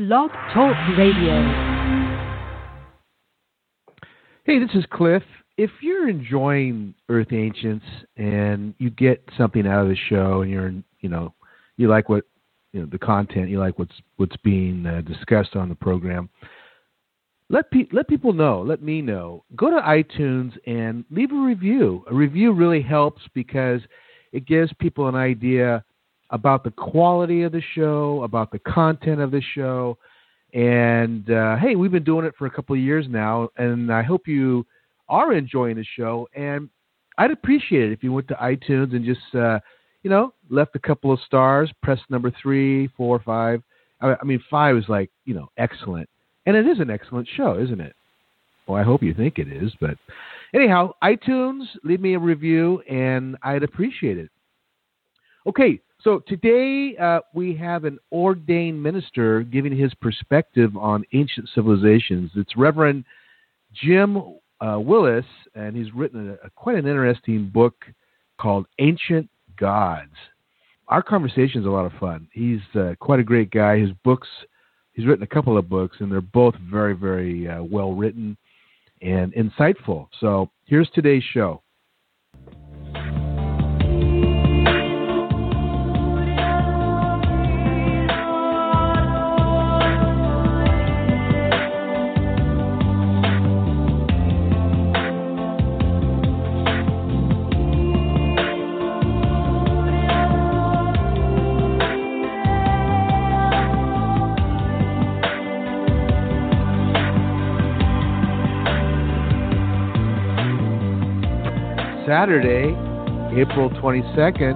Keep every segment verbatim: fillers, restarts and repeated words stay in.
Blog Talk Radio. Hey, this is Cliff. If you're enjoying Earth Ancients and you get something out of the show, and you're, you know, you like what, you know, the content, you like what's what's being uh, discussed on the program, let pe- let people know, let me know. Go to iTunes and leave a review. A review really helps because it gives people an idea about the quality of the show, about the content of the show. And, uh, hey, we've been doing it for a couple of years now, and I hope you are enjoying the show. And I'd appreciate it if you went to iTunes and just, uh, you know, left a couple of stars, press number three, four, five. I, I mean, five is like, you know, excellent. And it is an excellent show, isn't it? Well, I hope you think it is. But anyhow, iTunes, leave me a review, and I'd appreciate it. Okay. So today uh, we have an ordained minister giving his perspective on ancient civilizations. It's Reverend Jim uh, Willis, and he's written a, a, quite an interesting book called Ancient Gods. Our conversation is a lot of fun. He's uh, quite a great guy. His books, he's written a couple of books, and they're both very, very uh, well written and insightful. So here's today's show. Saturday, April twenty-second,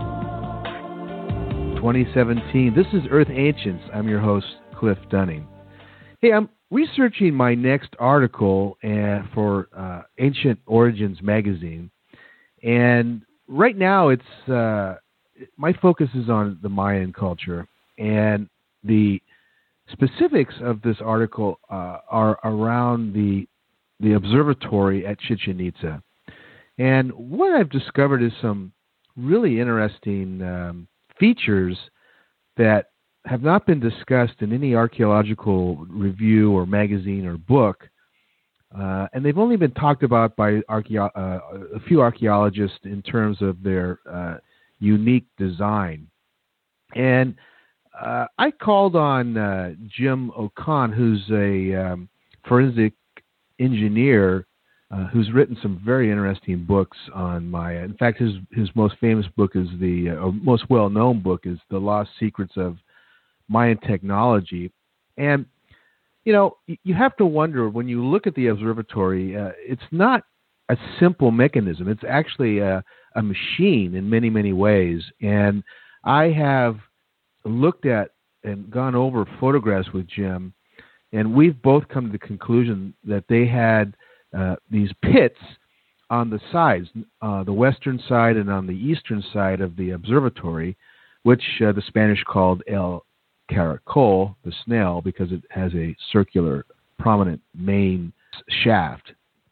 twenty seventeen. This is Earth Ancients. I'm your host, Cliff Dunning. Hey, I'm researching my next article uh, for uh, Ancient Origins magazine, and right now it's uh, my focus is on the Mayan culture, and the specifics of this article uh, are around the the observatory at Chichen Itza. And what I've discovered is some really interesting um, features that have not been discussed in any archaeological review or magazine or book. Uh, and they've only been talked about by archeo- uh, a few archaeologists in terms of their uh, unique design. And uh, I called on uh, Jim O'Con, who's a um, forensic engineer, Uh, who's written some very interesting books on Maya. In fact, his his most famous book is the, uh, or most well-known book is The Lost Secrets of Mayan Technology. And, you know, you have to wonder, when you look at the observatory, uh, it's not a simple mechanism. It's actually a, a machine in many, many ways. And I have looked at and gone over photographs with Jim, and we've both come to the conclusion that they had Uh, these pits on the sides, uh, the western side and on the eastern side of the observatory, which uh, the Spanish called El Caracol, the snail, because it has a circular, prominent main shaft.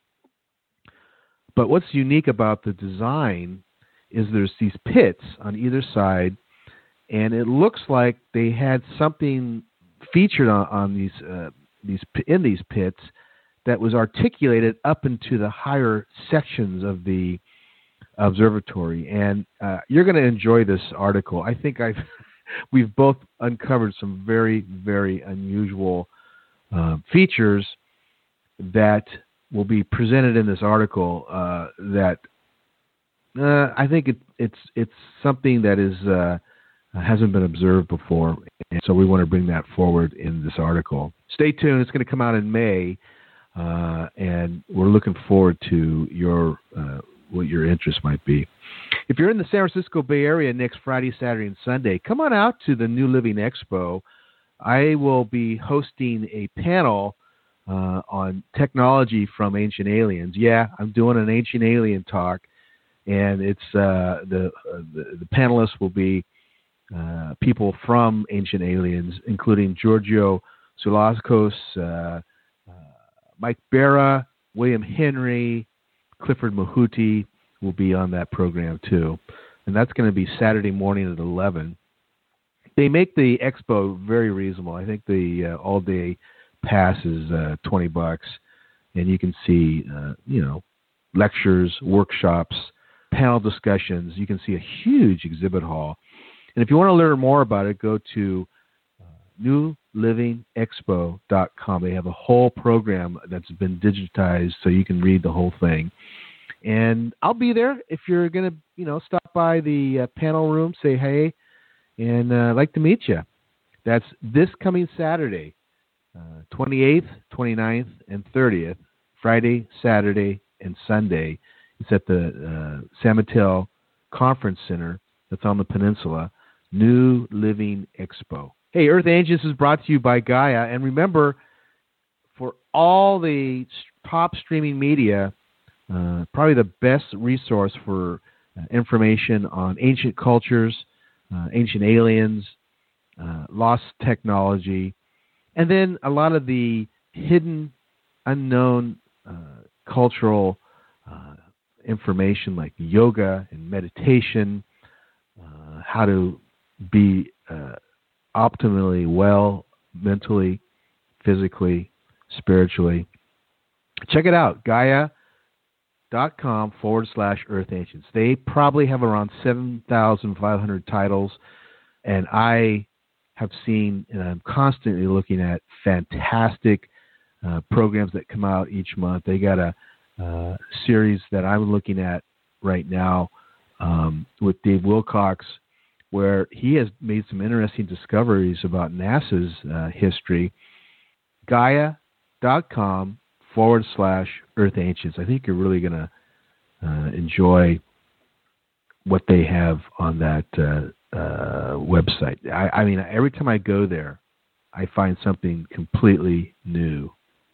But what's unique about the design is there's these pits on either side, and it looks like they had something featured on, on these uh, these in these pits that was articulated up into the higher sections of the observatory. And uh, you're going to enjoy this article. I think I've we've both uncovered some very, very unusual uh, features that will be presented in this article uh, that uh, I think it, it's it's something that is uh, hasn't been observed before. And so we want to bring that forward in this article. Stay tuned. It's going to come out in May. Uh, and we're looking forward to your uh, what your interest might be. If you're in the San Francisco Bay Area next Friday, Saturday, and Sunday, come on out to the New Living Expo. I will be hosting a panel uh, on technology from ancient aliens. Yeah, I'm doing an ancient alien talk, and it's uh, the, uh, the the panelists will be uh, people from ancient aliens, including Giorgio Tsoukalos, uh Mike Barra, William Henry, Clifford Mahuti will be on that program too. And that's going to be Saturday morning at eleven. they make the expo very reasonable. I think the uh, all-day pass is uh, twenty bucks, and you can see, uh, you know, lectures, workshops, panel discussions. You can see a huge exhibit hall. And if you want to learn more about it, go to uh, new living expo dot com. They have a whole program that's been digitized so you can read the whole thing. And I'll be there if you're going to, you know, stop by the uh, panel room, say hey, and uh, I'd like to meet you. That's this coming Saturday, uh, twenty-eighth, twenty-ninth, and thirtieth, Friday, Saturday, and Sunday. It's at the uh, San Mateo Conference Center that's on the peninsula, New Living Expo. Hey, Earth Ancients is brought to you by Gaia. And remember, for all the top streaming media, uh, probably the best resource for uh, information on ancient cultures, uh, ancient aliens, uh, lost technology, and then a lot of the hidden, unknown uh, cultural uh, information like yoga and meditation, uh, how to be uh, optimally well mentally, physically, spiritually. Check it out, Gaia dot com forward slash Earth Ancients. They probably have around seven thousand five hundred titles, and I have seen, and I'm constantly looking at fantastic uh, programs that come out each month. They got a uh, series that I'm looking at right now um, with Dave Wilcox, where he has made some interesting discoveries about NASA's uh, history. Gaia dot com forward slash Earth Ancients. I think you're really going to uh, enjoy what they have on that uh, uh, website. I, I mean, every time I go there, I find something completely new.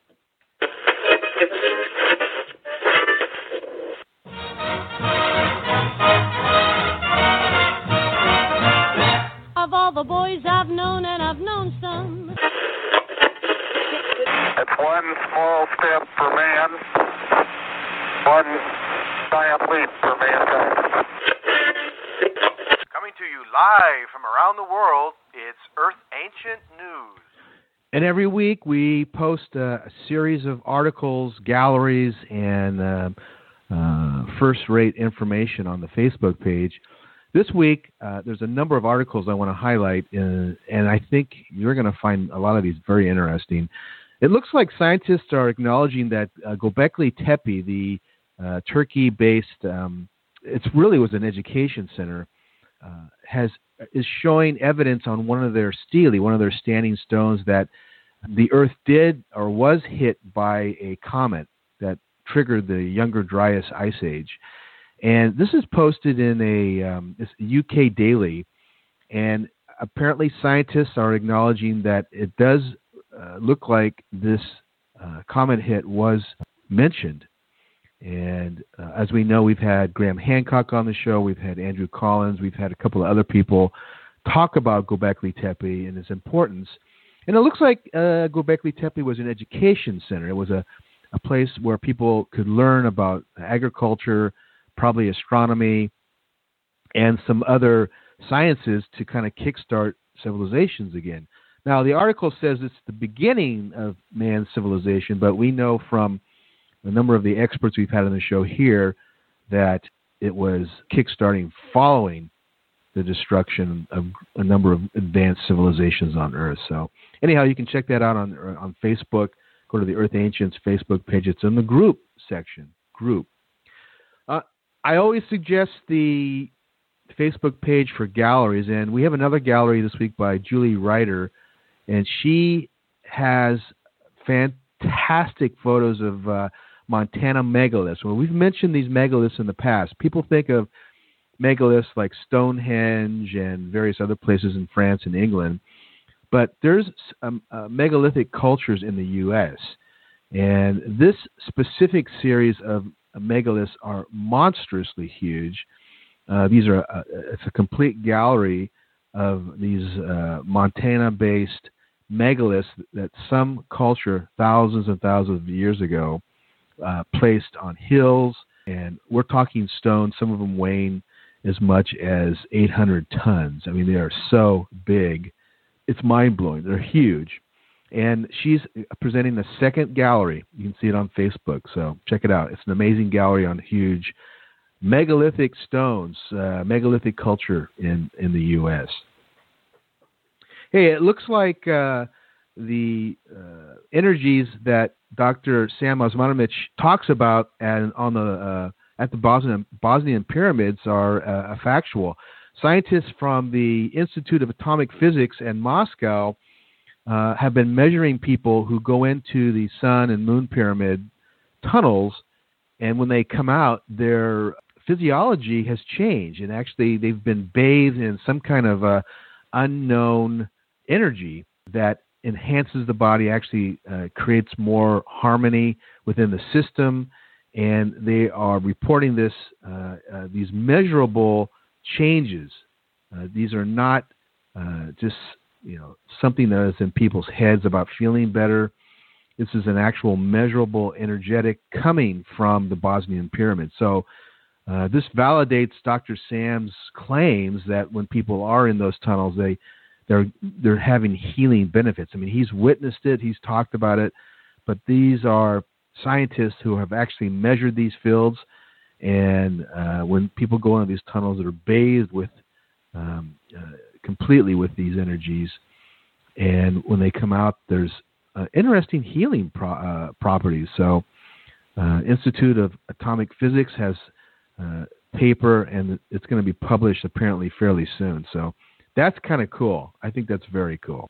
Of all the boys I've known, and I've known some. It's one small step for man, one giant leap for mankind. Coming to you live from around the world, it's Earth Ancient News. And every week we post a, a series of articles, galleries, and uh, uh, first-rate information on the Facebook page. This week, uh, there's a number of articles I want to highlight, uh, and I think you're going to find a lot of these very interesting. It looks like scientists are acknowledging that uh, Göbekli Tepe, the uh, Turkey-based, um, it really was an education center, uh, has is showing evidence on one of their stele, one of their standing stones, that the Earth did or was hit by a comet that triggered the Younger Dryas Ice Age. And this is posted in a um, it's a U K daily, and apparently scientists are acknowledging that it does uh, look like this uh, comet hit was mentioned. And uh, as we know, we've had Graham Hancock on the show, we've had Andrew Collins, we've had a couple of other people talk about Göbekli Tepe and its importance. And it looks like uh, Göbekli Tepe was an education center. It was a, a place where people could learn about agriculture, probably astronomy, and some other sciences to kind of kickstart civilizations again. Now, the article says it's the beginning of man's civilization, but we know from a number of the experts we've had on the show here that it was kickstarting following the destruction of a number of advanced civilizations on Earth. So anyhow, you can check that out on on Facebook. Go to the Earth Ancients Facebook page. It's in the group section, group. Uh, I always suggest the Facebook page for galleries, and we have another gallery this week by Julie Ryder, and she has fantastic photos of uh, Montana megaliths. Well, we've mentioned these megaliths in the past. People think of megaliths like Stonehenge and various other places in France and England, but there's um, uh, megalithic cultures in the U S, and this specific series of megaliths are monstrously huge. Uh, these are uh, it's a complete gallery of these uh, Montana-based megaliths that some culture thousands and thousands of years ago uh, placed on hills, and we're talking stone, some of them weighing as much as eight hundred tons. I mean, they are so big. It's mind-blowing. They're huge. And she's presenting the second gallery. You can see it on Facebook, so check it out. It's an amazing gallery on huge megalithic stones, uh, megalithic culture in, in the U S Hey, it looks like uh, the uh, energies that Doctor Sam Osmanagic talks about at, on the uh, at the Bosnian, Bosnian pyramids are uh, factual. Scientists from the Institute of Atomic Physics in Moscow uh, have been measuring people who go into the sun and moon pyramid tunnels, and when they come out, their physiology has changed, and actually they've been bathed in some kind of uh, unknown energy that enhances the body, actually uh, creates more harmony within the system, and they are reporting this uh, uh, these measurable changes. Uh, these are not uh, just you know something that is in people's heads about feeling better. This is an actual measurable energetic coming from the Bosnian pyramid. So uh, this validates Doctor Sam's claims that when people are in those tunnels, they They're they're having healing benefits. I mean, he's witnessed it. He's talked about it. But these are scientists who have actually measured these fields. And uh, when people go into these tunnels that are bathed with um, uh, completely with these energies, and when they come out, there's uh, interesting healing pro- uh, properties. So, uh, Institute of Atomic Physics has uh, paper, and it's going to be published apparently fairly soon. So. That's kind of cool. I think that's very cool.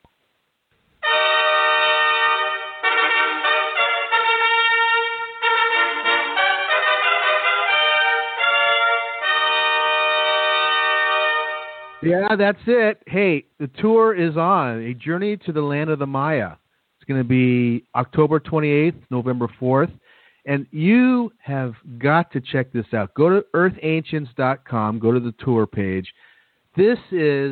Yeah, that's it. Hey, the tour is on. A Journey to the Land of the Maya. It's going to be October twenty-eighth, November fourth. And you have got to check this out. Go to earth ancients dot com. Go to the tour page. This is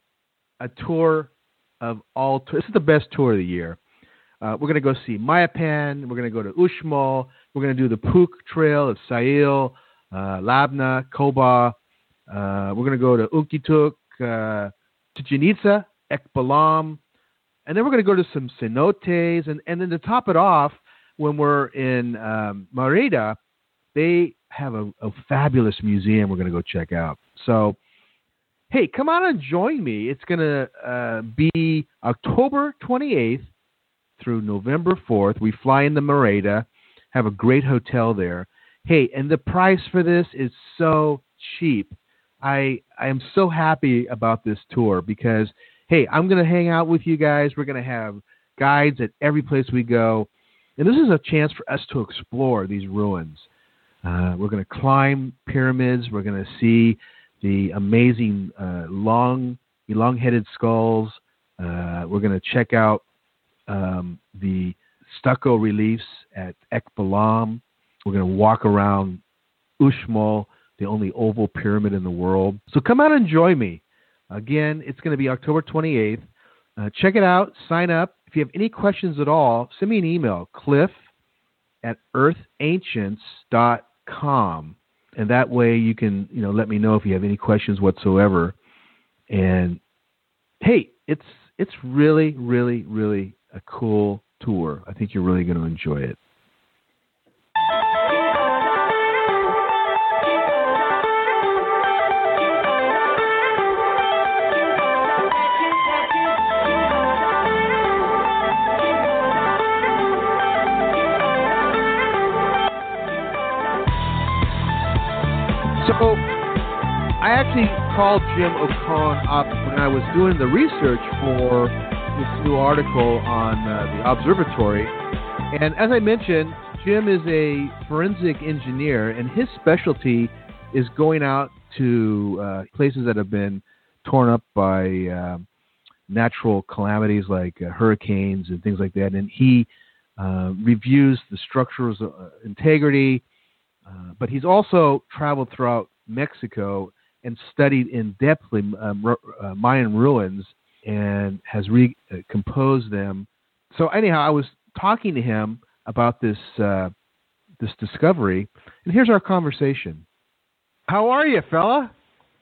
a tour of all tours. This is the best tour of the year. Uh, we're going to go see Mayapan. We're going to go to Uxmal. We're going to do the Puk Trail of Sail, uh, Labna, Koba. Uh, we're going to go to Unkituk, uh, Chichen Itza, Ekbalam. And then we're going to go to some cenotes. And, and then to top it off, when we're in um, Merida, they have a, a fabulous museum we're going to go check out. So, hey, come on and join me. It's going to uh, be October twenty-eighth through November fourth. We fly into Merida, have a great hotel there. Hey, and the price for this is so cheap. I I am so happy about this tour because, hey, I'm going to hang out with you guys. We're going to have guides at every place we go. And this is a chance for us to explore these ruins. Uh, we're going to climb pyramids. We're going to see the amazing uh, long, elong-headed skulls. Uh, we're going to check out um, the stucco reliefs at Ekbalam. We're going to walk around Uxmal, the only oval pyramid in the world. So come out and join me. Again, it's going to be October twenty-eighth. Uh, check it out. Sign up. If you have any questions at all, send me an email, cliff at earth ancients dot com. And that way you can, you know, let me know if you have any questions whatsoever. And hey, it's it's really, really, really a cool tour. I think you're really going to enjoy it. So I actually called Jim Ocone up when I was doing the research for this new article on uh, the observatory. And as I mentioned, Jim is a forensic engineer, and his specialty is going out to uh, places that have been torn up by uh, natural calamities like uh, hurricanes and things like that. And he uh, reviews the structural uh, integrity. Uh, but he's also traveled throughout Mexico and studied in depth um, uh, Mayan ruins and has recomposed them. So anyhow, I was talking to him about this uh, this discovery, and here's our conversation. How are you, fella?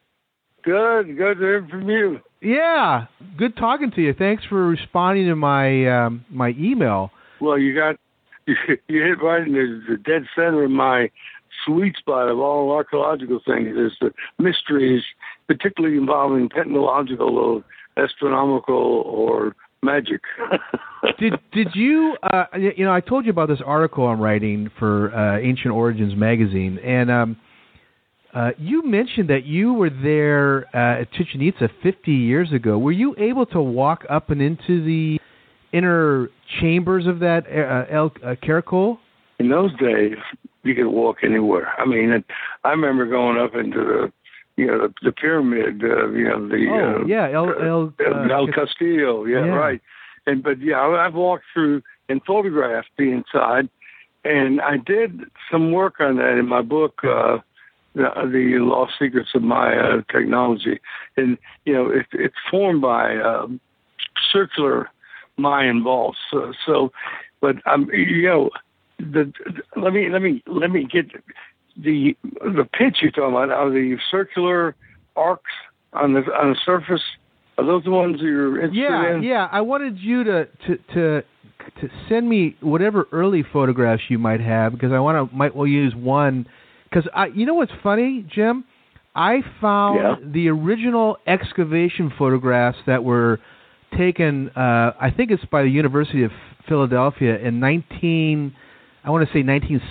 Good, good to hear from you. Yeah, good talking to you. Thanks for responding to my um, my email. Well, you got you, you hit right in the, the dead center of my sweet spot of all archaeological things. Is the mysteries, particularly involving technological or astronomical or magic. did did you uh, you know I told you about this article I'm writing for uh, Ancient Origins magazine, and um, uh, you mentioned that you were there uh, at Chichen Itza fifty years ago. Were you able to walk up and into the inner chambers of that uh, El uh, Caracol? In those days, you could walk anywhere. I mean, it, I remember going up into the you know the, the pyramid. Uh, you know the oh uh, yeah El El, uh, El Castillo. Yeah, yeah, right. And but yeah, I've walked through and photographed the inside, and I did some work on that in my book, uh, the, the Lost Secrets of Maya Technology. And you know, it, it's formed by uh, circular Mayan vaults. So, so but um, you know, the, the let me let me let me get the the pits you're talking about. Are the circular arcs on the on the surface? Are those the ones you're interested yeah, in? Yeah, yeah. I wanted you to, to to to send me whatever early photographs you might have, because I want to might well use one. Because I, you know what's funny, Jim? I found yeah. the original excavation photographs that were taken. Uh, I think it's by the University of Philadelphia in nineteen. I want to say nineteen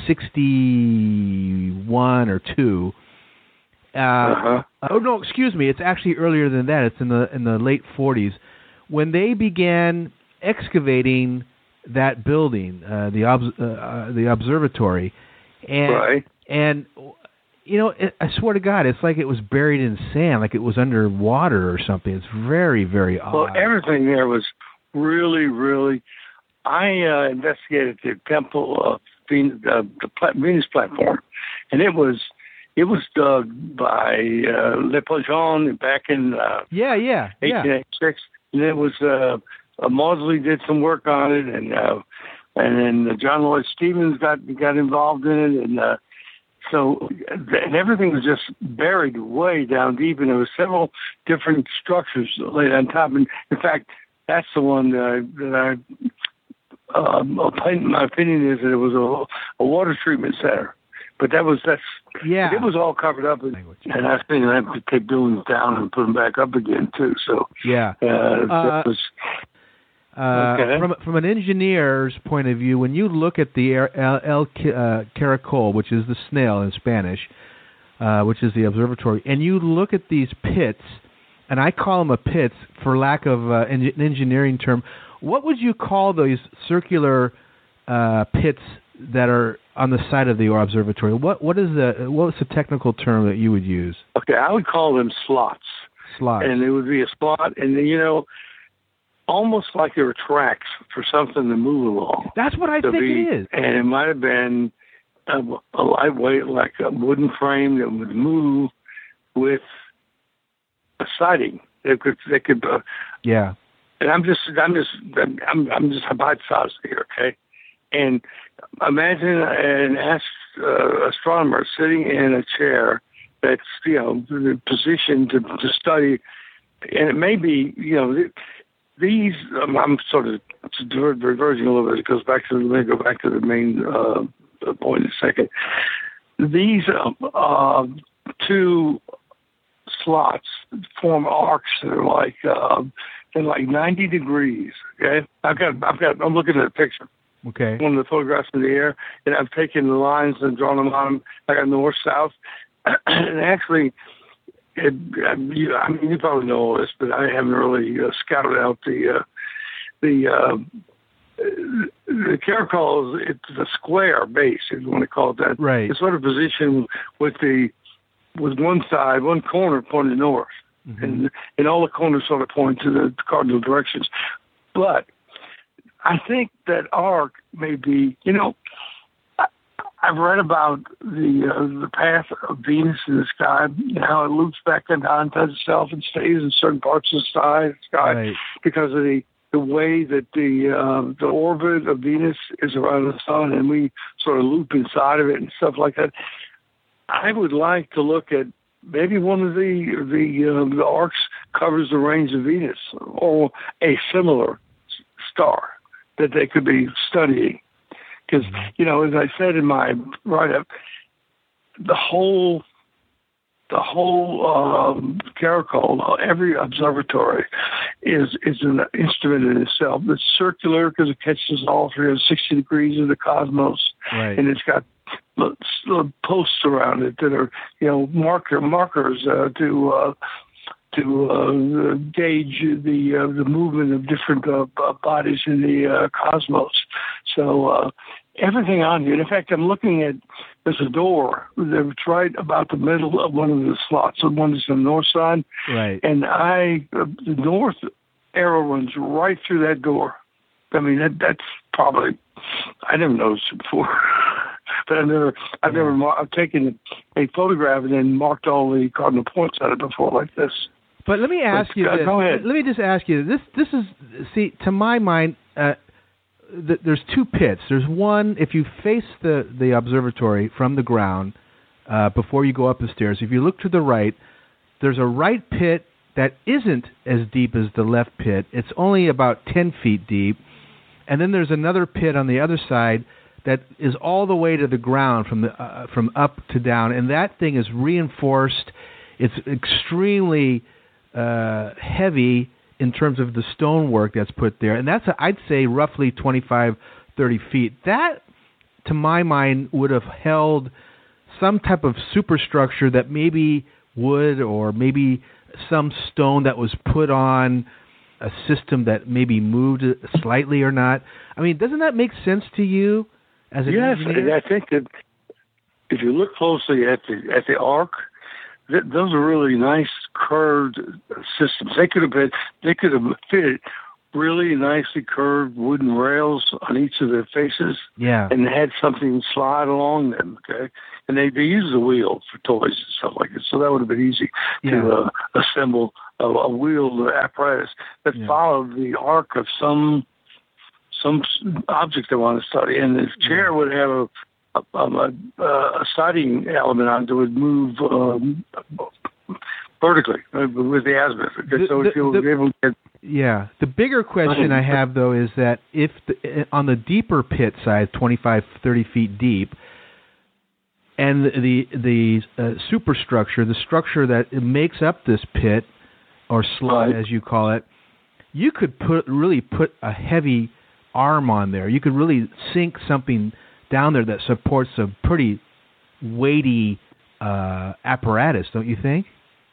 sixty-one or two. Uh, uh-huh. Oh no, excuse me. It's actually earlier than that. It's in the in the late forties, when they began excavating that building, uh, the obs- uh, uh, the observatory, and right. and you know, it, I swear to God, it's like it was buried in sand, like it was underwater or something. It's very very odd. Well, everything there was really really. I uh, investigated the temple of Venus, uh, the Venus platform, and it was. It was dug by uh, Le Plongeon back in uh, yeah, yeah, eighteen eighty-six, yeah. And it was uh, uh, Maudsley did some work on it, and uh, and then John Lloyd Stevens got got involved in it, and uh, so and everything was just buried way down deep, and there were several different structures laid on top. And in fact, that's the one that I, that I uh, my opinion is that it was a, a water treatment center. But that was that's yeah. It was all covered up, and, and I think I have to take buildings down and put them back up again too. So yeah, uh, uh, that was, uh, okay. from from an engineer's point of view, when you look at the El, El uh, Caracol, which is the snail in Spanish, uh, which is the observatory, and you look at these pits, and I call them a pits for lack of uh, an engineering term. What would you call those circular uh, pits that are on the side of the observatory? What what is the what's the technical term that you would use? Okay, I would call them slots. Slots. And it would be a slot, and then, you know, almost like there were tracks for something to move along. That's what I think be, it is. And it might have been a, a lightweight, like a wooden frame that would move with a siding. They could, they could. Uh, yeah. And I'm just, I'm just, I'm, I'm just hypothesizing here, okay? And imagine an ast- uh, astronomer sitting in a chair that's, you know, positioned to, to study, and it may be, you know, these. Um, I'm sort of reversing a little bit. It goes back to. Let me go back to the main uh, point in a second. These uh, uh, two slots form arcs that are like uh, in like ninety degrees. Okay, I've got, I've got. I'm looking at a picture. Okay. One of the photographs in the air, and I've taken the lines and drawn them on. I got north, south, and actually, it, I mean, you probably know all this, but I haven't really uh, scouted out the uh, the uh, the Caracol. It's a square base, if you want to call it that. Right. It's sort of positioned with the with one side, one corner pointing north, mm-hmm. and and all the corners sort of point to the cardinal directions, but I think that arc may be, you know, I, I've read about the uh, the path of Venus in the sky, and how it loops back onto itself and stays in certain parts of the sky, sky right. because of the, the way that the uh, the orbit of Venus is around the sun, and we sort of loop inside of it and stuff like that. I would like to look at maybe one of the the, uh, the arcs covers the rings of Venus or a similar star that they could be studying. Because, you know, as I said in my write-up, the whole the whole um, Caracol, every observatory is is an instrument in itself. It's circular because it catches all three hundred sixty degrees of the cosmos, right. and it's got posts around it that are, you know, marker markers uh, to uh, to uh, gauge the uh, the movement of different uh, bodies in the uh, cosmos. So uh, everything on here. In fact, I'm looking at there's a door that's right about the middle of one of the slots. The one is on the north side, right? And I uh, the north arrow runs right through that door. I mean, that that's probably I never noticed it before. But I've never, I've never, mar- I've taken a photograph and then marked all the cardinal points on it before like this. But let me ask but, you uh, this. Go ahead. Let me just ask you this. This is, see, to my mind, uh, th- there's two pits. There's one, if you face the, the observatory from the ground uh, before you go up the stairs, if you look to the right, there's a right pit that isn't as deep as the left pit. It's only about ten feet deep. And then there's another pit on the other side that is all the way to the ground from the uh, from up to down, and that thing is reinforced. It's extremely uh, heavy in terms of the stonework that's put there, and that's, a, I'd say, roughly twenty-five, thirty feet. That, to my mind, would have held some type of superstructure that maybe wood or maybe some stone that was put on a system that maybe moved slightly or not. I mean, doesn't that make sense to you? As an yes, engineer? I think that if you look closely at the at the arc, th- those are really nice curved systems. They could have been, they could have fitted really nicely curved wooden rails on each of their faces, yeah, and had something slide along them. Okay, and they they use the wheel for toys and stuff like that, so that would have been easy yeah. to uh, assemble a, a wheeled apparatus that yeah. followed the arc of some. some object they want to study, and the chair would have a a, a, a sighting element on it that would move um, vertically uh, with the azimuth. Okay, so if you were able to get... Yeah. The bigger question I have, though, is that if the, on the deeper pit side, twenty-five, thirty feet deep, and the the uh, superstructure, the structure that makes up this pit, or slot, right. as you call it, you could put really put a heavy arm on there. You could really sink something down there that supports a pretty weighty uh, apparatus, don't you think?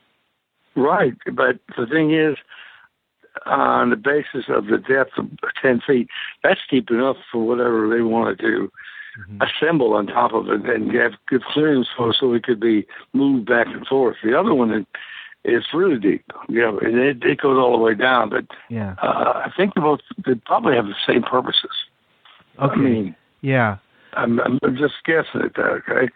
Right, but the thing is, on the basis of the depth of ten feet, that's deep enough for whatever they want to do. Mm-hmm. Assemble on top of it and have good clearance for so it could be moved back and forth. The other one is really deep, yeah, and it, it goes all the way down. But yeah, uh, I think they both they probably have the same purposes. Okay. I mean, yeah, I'm, I'm just guessing at that. Okay,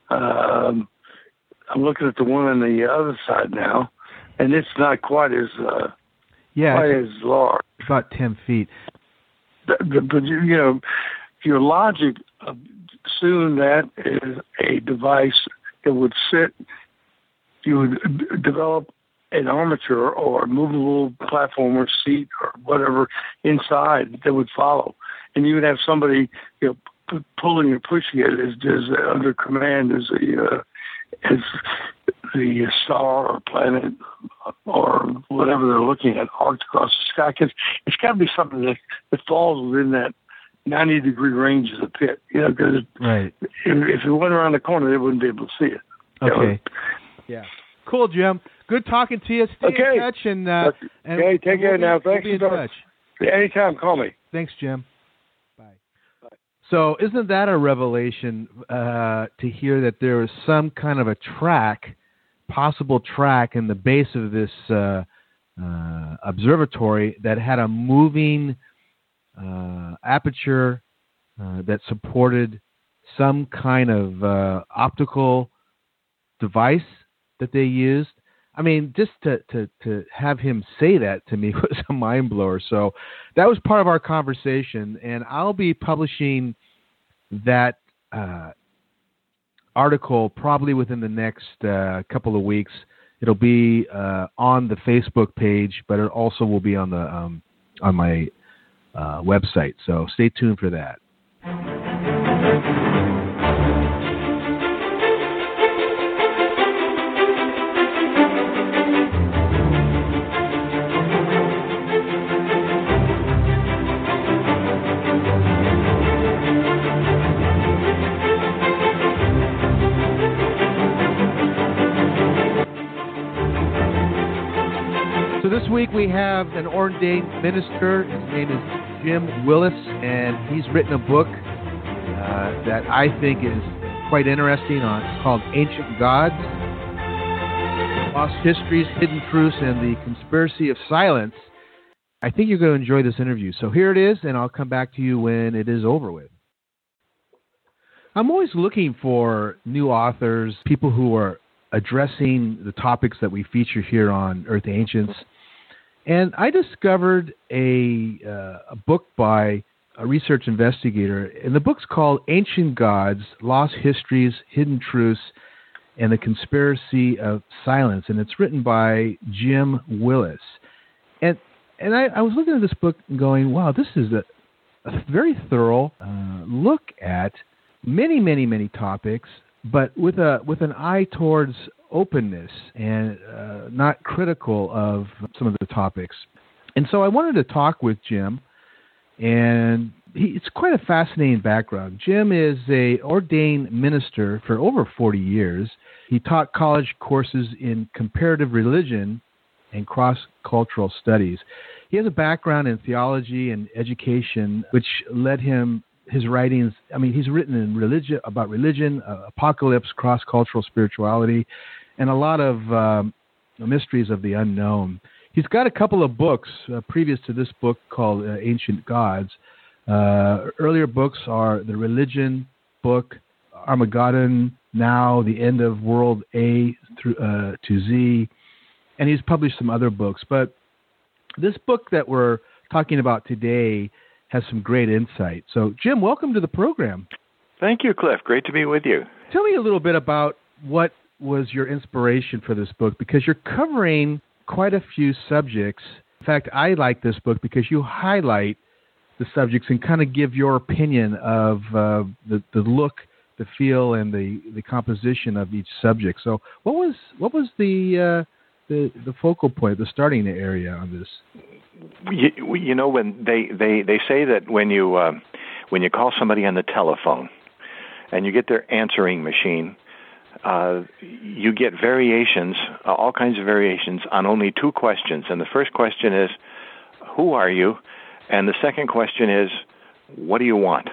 um, I'm looking at the one on the other side now, and it's not quite as uh, yeah, quite as large. About ten feet. But, but you know, your logic assumed that is a device that would sit. You would develop an armature or a movable platform or seat or whatever inside that would follow, and you would have somebody, you know, p- pulling or pushing it as, as under command as the uh, as the star or planet or whatever they're looking at arced across the sky. Because it's got to be something that, that falls within that ninety degree range of the pit. You know, because right. if, if it went around the corner, they wouldn't be able to see it. Okay. You know? Yeah. Cool, Jim. Good talking to you. Stay okay. in touch. And, uh, and okay, take we'll care be, now. We'll Thanks be in for touch. Anytime, call me. Thanks, Jim. Bye. Bye. So isn't that a revelation uh, to hear that there is some kind of a track, possible track in the base of this uh, uh, observatory that had a moving uh, aperture uh, that supported some kind of uh, optical device that they used? I mean, just to, to, to have him say that to me was a mind blower. So that was part of our conversation, and I'll be publishing that uh, article probably within the next uh, couple of weeks. It'll be uh, on the Facebook page, but it also will be on the um, on my uh, website. So stay tuned for that. So this week we have an ordained minister. His name is Jim Willis, and he's written a book uh, that I think is quite interesting. On it's called Ancient Gods, Lost Histories, Hidden Truths, and the Conspiracy of Silence. I think you're going to enjoy this interview. So here it is, and I'll come back to you when it is over with. I'm always looking for new authors, people who are addressing the topics that we feature here on Earth Ancients. And I discovered a, uh, a book by a research investigator, and the book's called Ancient Gods, Lost Histories, Hidden Truths, and the Conspiracy of Silence, and it's written by Jim Willis. And and I, I was looking at this book and going, wow, this is a, a very thorough uh, look at many, many, many topics, but with a with an eye towards openness and uh, not critical of some of the topics. And so I wanted to talk with Jim, and he, it's quite a fascinating background. Jim is a ordained minister for over forty years. He taught college courses in comparative religion and cross-cultural studies. He has a background in theology and education, which led him his writings. I mean, he's written in religion about religion, uh, apocalypse, cross-cultural spirituality, and a lot of um, mysteries of the unknown. He's got a couple of books uh, previous to this book called uh, Ancient Gods. Uh, earlier books are the Religion book, Armageddon, Now, The End of World A through uh, to Z, and he's published some other books. But this book that we're talking about today has some great insight. So, Jim, welcome to the program. Thank you, Cliff. Great to be with you. Tell me a little bit about what was your inspiration for this book, because you're covering quite a few subjects. In fact, I like this book because you highlight the subjects and kind of give your opinion of uh, the, the look, the feel, and the, the composition of each subject. So, what was what was the uh, the the focal point, the starting area on this? You, you know, when they, they, they say that when you uh, when you call somebody on the telephone and you get their answering machine, uh, you get variations, uh, all kinds of variations on only two questions. And the first question is, who are you? And the second question is, what do you want?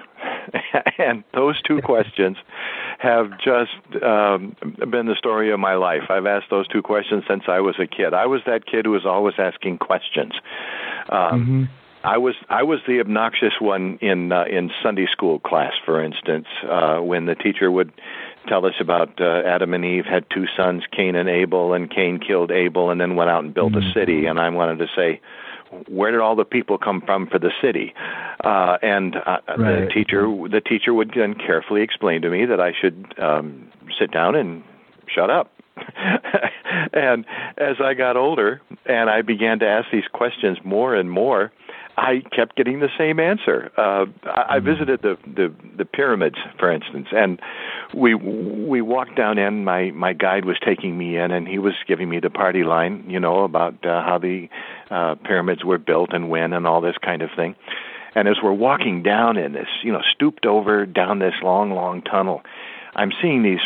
And those two questions have just um, been the story of my life. I've asked those two questions since I was a kid. I was that kid who was always asking questions. Um, mm-hmm. I was I was the obnoxious one in uh, in Sunday school class, for instance, uh, when the teacher would tell us about uh, Adam and Eve had two sons, Cain and Abel, and Cain killed Abel and then went out and built mm-hmm. a city. And I wanted to say, where did all the people come from for the city? Uh, and uh, right. the teacher, the teacher would then carefully explain to me that I should um, sit down and shut up. And as I got older and I began to ask these questions more and more, I kept getting the same answer. Uh, I, I visited the, the, the pyramids, for instance, and we we walked down in. My, my guide was taking me in, and he was giving me the party line, you know, about uh, how the uh, pyramids were built and when and all this kind of thing. And as we're walking down in this, you know, stooped over down this long, long tunnel, I'm seeing these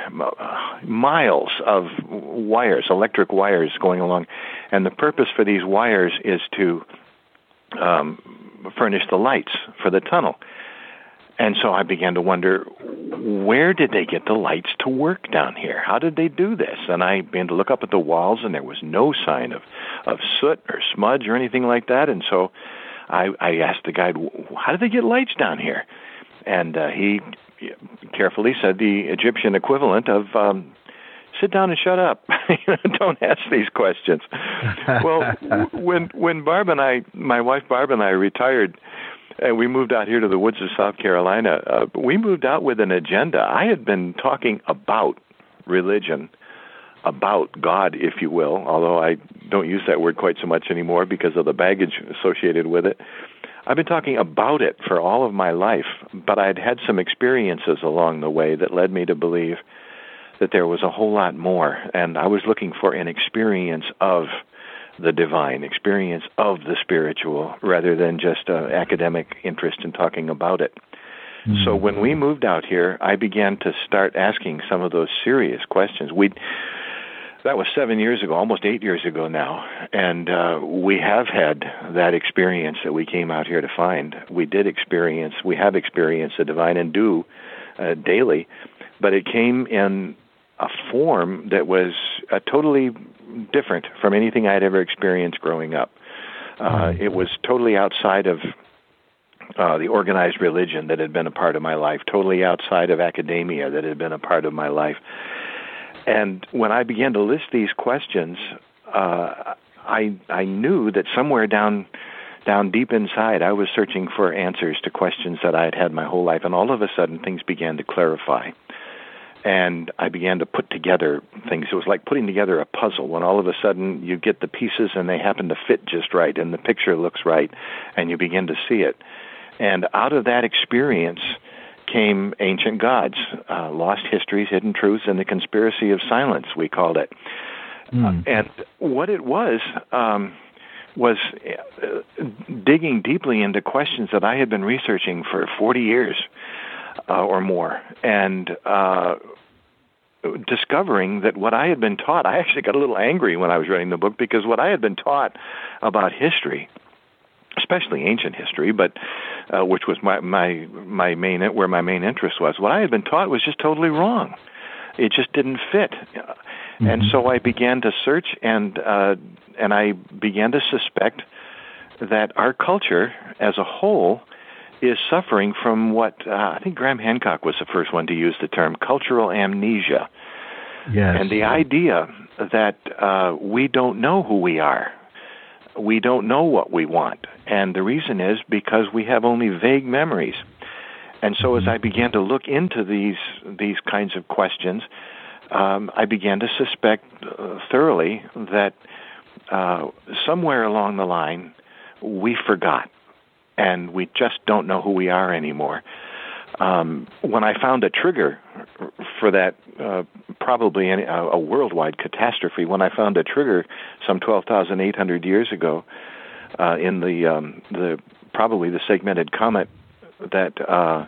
miles of wires, electric wires going along, and the purpose for these wires is to Um, furnish the lights for the tunnel. And so I began to wonder, where did they get the lights to work down here? How did they do this? And I began to look up at the walls, and there was no sign of, of soot or smudge or anything like that. And so I, I asked the guide, how did they get lights down here? And uh, he carefully said the Egyptian equivalent of um, sit down and shut up. Don't ask these questions. Well, when when Barb and I, my wife Barb and I retired and we moved out here to the woods of South Carolina. Uh, we moved out with an agenda. I had been talking about religion, about God, if you will, although I don't use that word quite so much anymore because of the baggage associated with it. I've been talking about it for all of my life, but I'd had some experiences along the way that led me to believe that there was a whole lot more, and I was looking for an experience of the divine, experience of the spiritual, rather than just an academic interest in talking about it. Mm-hmm. So when we moved out here, I began to start asking some of those serious questions. We That was seven years ago, almost eight years ago now, and uh, we have had that experience that we came out here to find. We did experience, we have experienced the divine and do uh, daily, but it came in a form that was uh, totally different from anything I had ever experienced growing up. Uh, it was totally outside of uh, the organized religion that had been a part of my life, totally outside of academia that had been a part of my life. And when I began to list these questions, uh, I I knew that somewhere down down deep inside, I was searching for answers to questions that I had had my whole life. And all of a sudden, things began to clarify. And I began to put together things. It was like putting together a puzzle when all of a sudden you get the pieces and they happen to fit just right and the picture looks right and you begin to see it. And out of that experience came Ancient Gods, uh, Lost Histories, Hidden Truths, and the Conspiracy of Silence, we called it. Mm. Uh, and what it was um, was uh, digging deeply into questions that I had been researching for forty years uh, or more, and uh, discovering that what I had been taught, I actually got a little angry when I was writing the book, because what I had been taught about history, especially ancient history, but uh, which was my my my main where my main interest was. What I had been taught was just totally wrong. It just didn't fit, mm-hmm. and so I began to search, and uh, and I began to suspect that our culture as a whole is suffering from what uh, I think Graham Hancock was the first one to use the term cultural amnesia. Yes. And the idea that uh, we don't know who we are. We don't know what we want. And the reason is because we have only vague memories. And so as I began to look into these these kinds of questions, um, I began to suspect uh, thoroughly that uh, somewhere along the line we forgot, and we just don't know who we are anymore. Um, when I found a trigger for that, uh, probably any, a, a worldwide catastrophe, when I found a trigger some twelve thousand eight hundred years ago uh, in the um, the probably the segmented comet that uh,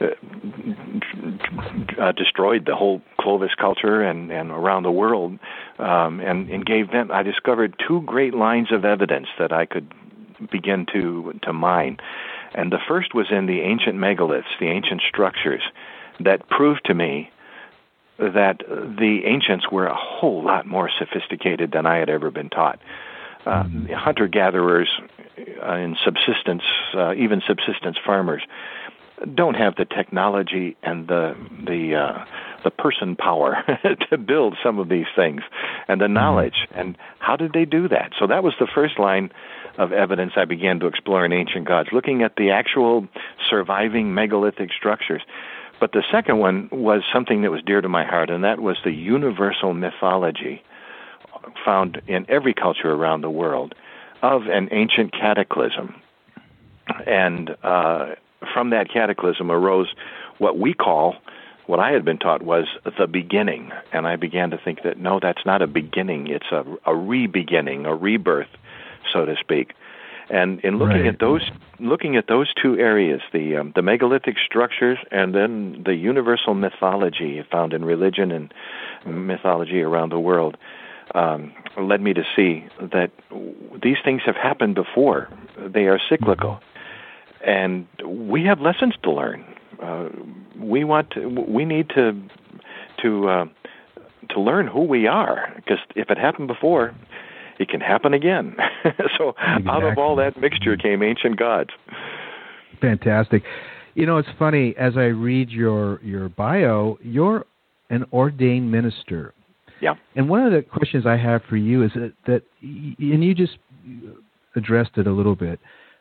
uh, destroyed the whole Clovis culture and, and around the world, um, and, and gave them, I discovered two great lines of evidence that I could begin to to mine. And the first was in the ancient megaliths, the ancient structures, that proved to me that the ancients were a whole lot more sophisticated than I had ever been taught. Uh, hunter-gatherers uh, in subsistence, uh, even subsistence farmers, don't have the technology and the the uh, the person power to build some of these things, and the knowledge. And how did they do that? So that was the first line of evidence I began to explore in Ancient Gods, looking at the actual surviving megalithic structures. But the second one was something that was dear to my heart, and that was the universal mythology found in every culture around the world of an ancient cataclysm. And uh, from that cataclysm arose what we call, what I had been taught was the beginning. And I began to think that, no, that's not a beginning. It's a, a re-beginning, a rebirth, so to speak. And in looking right. at those, looking at those two areas, the um, the megalithic structures, and then the universal mythology found in religion and mythology around the world, um, led me to see that these things have happened before. They are cyclical, and we have lessons to learn. Uh, we want, to, we need to to uh, to learn who we are, because if it happened before, it can happen again. So exactly. Out of all that mixture came Ancient Gods. Fantastic. You know, it's funny, as I read your, your bio, you're an ordained minister. Yeah. And one of the questions I have for you is that, that and you just addressed it a little bit,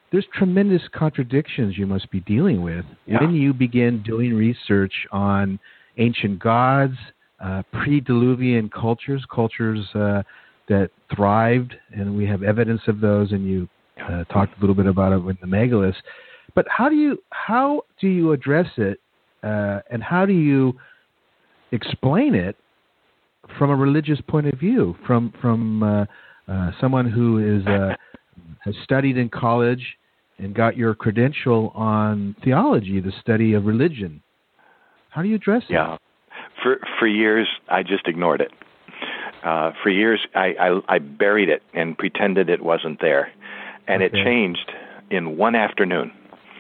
there's tremendous contradictions you must be dealing with Yeah. when you begin doing research on ancient gods, uh, pre-Diluvian cultures, cultures uh, that thrived, and we have evidence of those, and you uh, talked a little bit about it with the megaliths. But how do you how do you address it, uh, and how do you explain it from a religious point of view, from from uh, uh, someone who is uh, has studied in college and got your credential on theology, the study of religion? How do you address it? Yeah. For for years, I just ignored it. Uh, for years, I, I, I buried it and pretended it wasn't there. And Okay. it changed in one afternoon.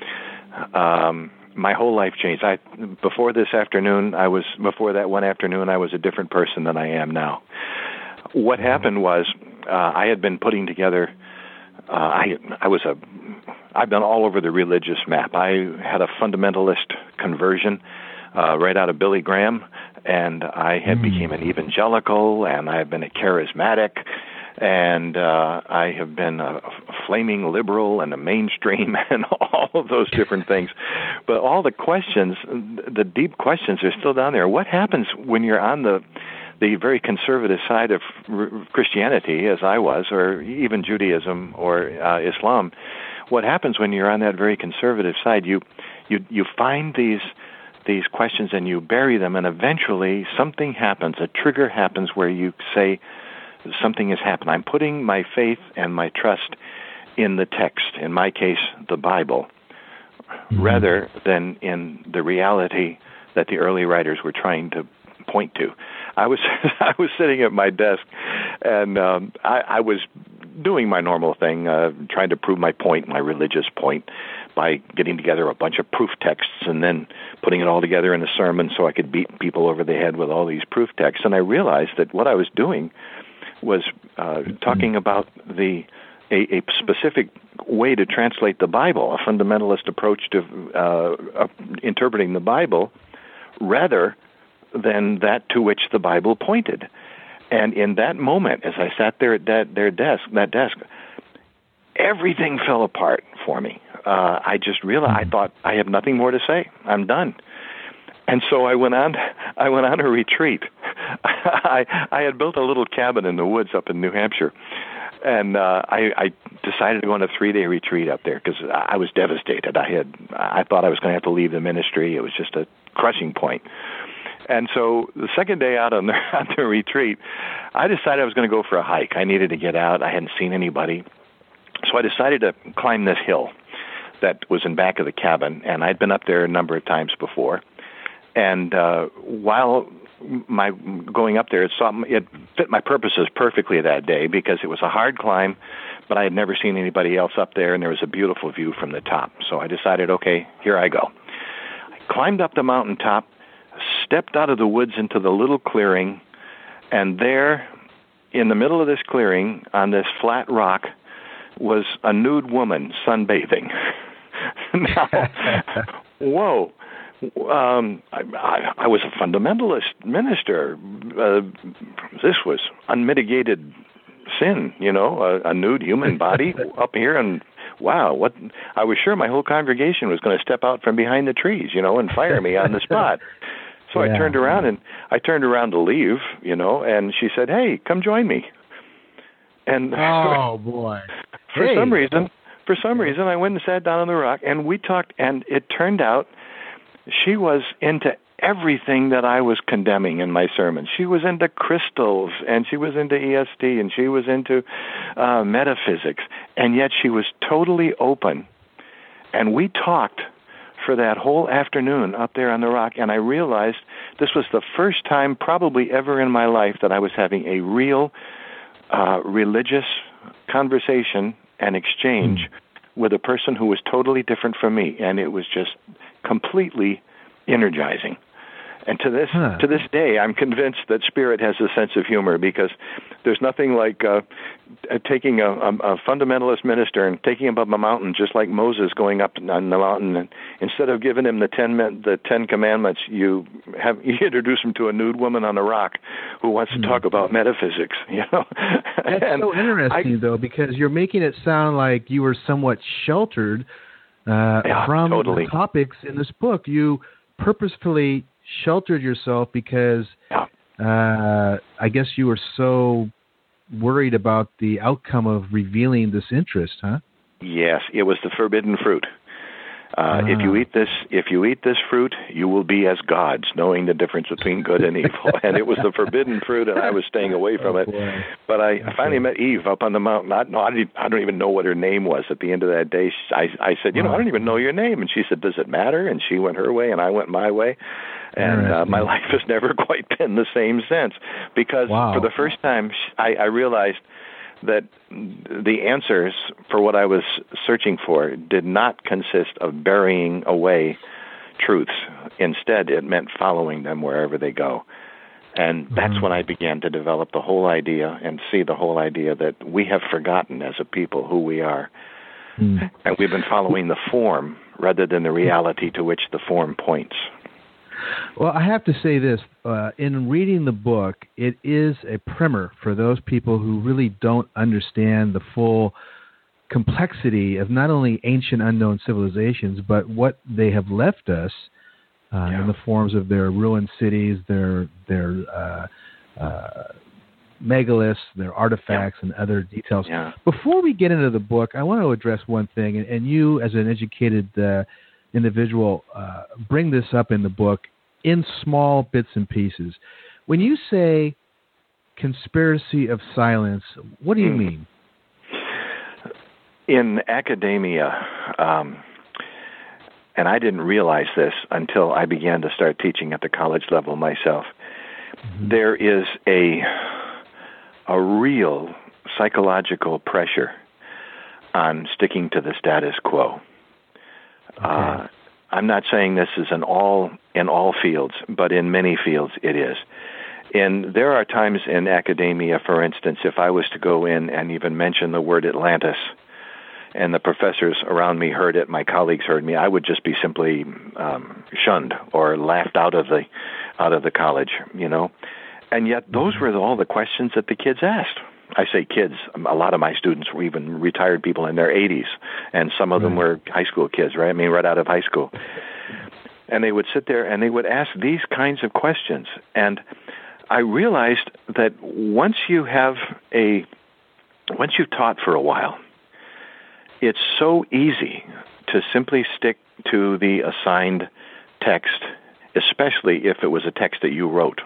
Um, my whole life changed. I before this afternoon, I was before that one afternoon, I was a different person than I am now. What happened was, uh, I had been putting together. Uh, I I was a. I've been all over the religious map. I had a fundamentalist conversion uh, right out of Billy Graham, and I had Mm. became an evangelical, and I have been a charismatic, and uh, I have been a, a flaming liberal and a mainstream and all of those different things. But all the questions, the deep questions are still down there. What happens when you're on the the very conservative side of Christianity, as I was, or even Judaism or uh, Islam? What happens when you're on that very conservative side? You you you find these these questions and you bury them, and eventually something happens. A trigger happens where you say, something has happened. I'm putting my faith and my trust in the text, in my case, the Bible, mm-hmm. rather than in the reality that the early writers were trying to point to. I was I was sitting at my desk, and um, I, I was doing my normal thing, uh, trying to prove my point, my religious point, by getting together a bunch of proof texts and then putting it all together in a sermon so I could beat people over the head with all these proof texts. And I realized that what I was doing was uh, talking about the a, a specific way to translate the Bible, a fundamentalist approach to uh, uh, interpreting the Bible, rather than that to which the Bible pointed. And in that moment, as I sat there at that their desk, that desk, everything fell apart for me. Uh, I just realized, I thought, I have nothing more to say. I'm done. And so I went on. I went on a retreat. I, I had built a little cabin in the woods up in New Hampshire, and uh, I, I decided to go on a three-day retreat up there because I was devastated. I had, I thought I was going to have to leave the ministry. It was just a crushing point. And so the second day out on the, on the retreat, I decided I was going to go for a hike. I needed to get out. I hadn't seen anybody. So I decided to climb this hill that was in back of the cabin, and I'd been up there a number of times before. And uh, while my going up there, it, saw, it fit my purposes perfectly that day because it was a hard climb, but I had never seen anybody else up there, and there was a beautiful view from the top. So I decided, okay, here I go. I climbed up the mountaintop, stepped out of the woods into the little clearing, and there, in the middle of this clearing, on this flat rock, was a nude woman sunbathing. Now, whoa. Um, I, I, I was a fundamentalist minister. Uh, this was unmitigated sin, you know, a, a nude human body up here, and wow, what! I was sure my whole congregation was going to step out from behind the trees, you know, and fire me on the spot. So yeah. I turned around and I turned around to leave, you know, and she said, "Hey, come join me." And oh boy, for hey. some reason, for some reason, I went and sat down on the rock, and we talked, and it turned out she was into everything that I was condemning in my sermons. She was into crystals, and she was into E S T, and she was into uh, metaphysics, and yet she was totally open. And we talked for that whole afternoon up there on the rock, and I realized this was the first time probably ever in my life that I was having a real uh, religious conversation and exchange mm. with a person who was totally different from me, and it was just completely energizing. And to this huh. to this day, I'm convinced that spirit has a sense of humor, because there's nothing like uh, taking a, a, a fundamentalist minister and taking him up a mountain, just like Moses going up on the mountain, and instead of giving him the ten the Ten Commandments, you have you introduce him to a nude woman on a rock who wants to talk about metaphysics. You know, that's and so interesting, I, though, because you're making it sound like you were somewhat sheltered uh, yeah, from totally. the topics in this book. You purposefully sheltered yourself because yeah. uh, I guess you were so worried about the outcome of revealing this interest, huh? Yes, it was the forbidden fruit. Uh, ah. If you eat this, if you eat this fruit, you will be as gods, knowing the difference between good and evil. And it was the forbidden fruit, and I was staying away from oh, it. Boy. But I, I finally met Eve up on the mountain. I, no, I, didn't, I don't even know what her name was. At the end of that day, I, I said, you know, I don't even know your name. And she said, does it matter? And she went her way, and I went my way. And uh, my life has never quite been the same since, because wow. for the first time, I, I realized that the answers for what I was searching for did not consist of burying away truths. Instead, it meant following them wherever they go. And that's mm-hmm. when I began to develop the whole idea and see the whole idea that we have forgotten as a people who we are. Mm. And we've been following the form rather than the reality to which the form points. Well, I have to say this. Uh, in reading the book, it is a primer for those people who really don't understand the full complexity of not only ancient unknown civilizations, but what they have left us uh, yeah. in the forms of their ruined cities, their their uh, uh, megaliths, their artifacts, yeah. and other details. Yeah. Before we get into the book, I want to address one thing, and, and you, as an educated uh, individual, uh, bring this up in the book in small bits and pieces. When you say conspiracy of silence, what do you mm. mean? In academia, um, and I didn't realize this until I began to start teaching at the college level myself, mm-hmm. there is a a real psychological pressure on sticking to the status quo. Okay. Uh, I'm not saying this is in all in all fields, but in many fields it is. And there are times in academia, for instance, if I was to go in and even mention the word Atlantis, and the professors around me heard it, my colleagues heard me, I would just be simply um, shunned or laughed out of the out of the college, you know. And yet those were all the questions that the kids asked. I say kids, a lot of my students were even retired people in their eighties, and some of them were high school kids, right? I mean, right out of high school. And they would sit there and they would ask these kinds of questions. And I realized that once you have a, once you've taught for a while, it's so easy to simply stick to the assigned text, especially if it was a text that you wrote,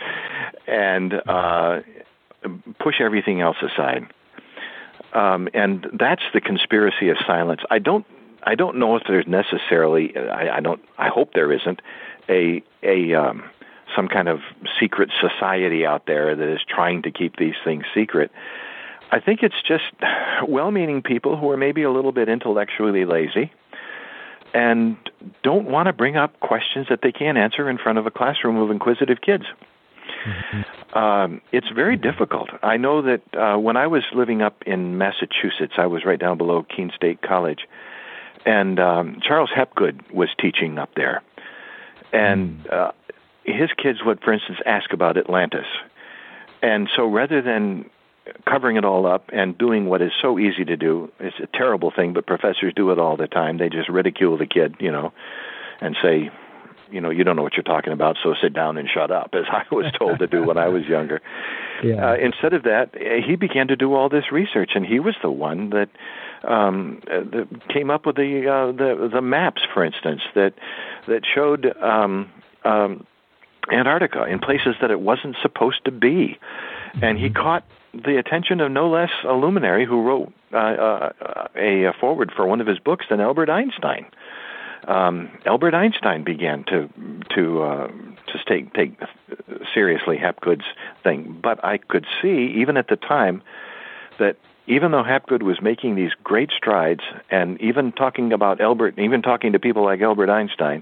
and uh, push everything else aside. Um, and that's the conspiracy of silence. I don't, I don't know if there's necessarily, I, I don't, I hope there isn't a a um, some kind of secret society out there that is trying to keep these things secret. I think it's just well-meaning people who are maybe a little bit intellectually lazy and don't want to bring up questions that they can't answer in front of a classroom of inquisitive kids. Mm-hmm. Um, it's very difficult. I know that uh, when I was living up in Massachusetts, I was right down below Keene State College, and um, Charles Hapgood was teaching up there. And uh, his kids would, for instance, ask about Atlantis. And so rather than covering it all up and doing what is so easy to do, it's a terrible thing, but professors do it all the time. They just ridicule the kid, you know, and say, you know, you don't know what you're talking about, so sit down and shut up, as I was told to do when I was younger. Yeah. Uh, instead of that, he began to do all this research, and he was the one that um, that came up with the, uh, the the maps, for instance, that that showed um, um, Antarctica in places that it wasn't supposed to be. And he caught the attention of no less a luminary who wrote uh, uh, a, a foreword for one of his books than Albert Einstein. Um, Albert Einstein began to to uh, to take take seriously Hapgood's thing, but I could see even at the time that even though Hapgood was making these great strides, and even talking about Albert, even talking to people like Albert Einstein,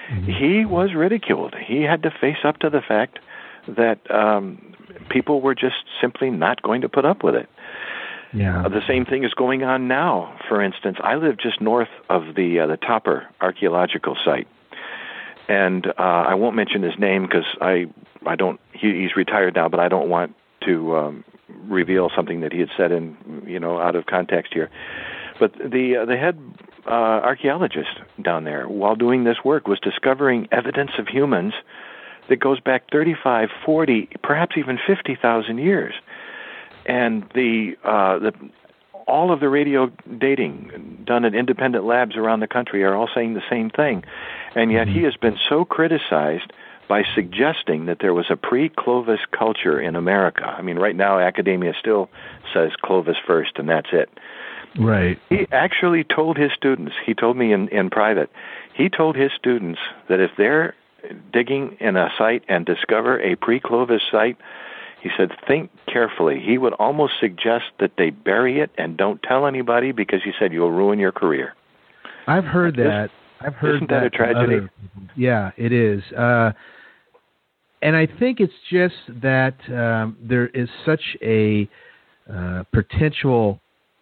mm-hmm. he was ridiculed. He had to face up to the fact that um, people were just simply not going to put up with it. Yeah. Uh, the same thing is going on now. For instance, I live just north of the uh, the Topper archaeological site, and uh, I won't mention his name because I I don't. He, he's retired now, but I don't want to um, reveal something that he had said in you know out of context here. But the uh, the head uh, archaeologist down there, while doing this work, was discovering evidence of humans that goes back thirty-five, forty, perhaps even fifty thousand years. And the uh, the all of the radio dating done at independent labs around the country are all saying the same thing. And yet he has been so criticized by suggesting that there was a pre-Clovis culture in America. I mean, right now academia still says Clovis first, and that's it. Right. He actually told his students, he told me in, in private, he told his students that if they're digging in a site and discover a pre-Clovis site, he said, think carefully. He would almost suggest that they bury it and don't tell anybody because he said you'll ruin your career. I've heard that. I've heard Isn't that, that a tragedy? Other, yeah, it is. Uh, and I think it's just that um, there is such a uh, potential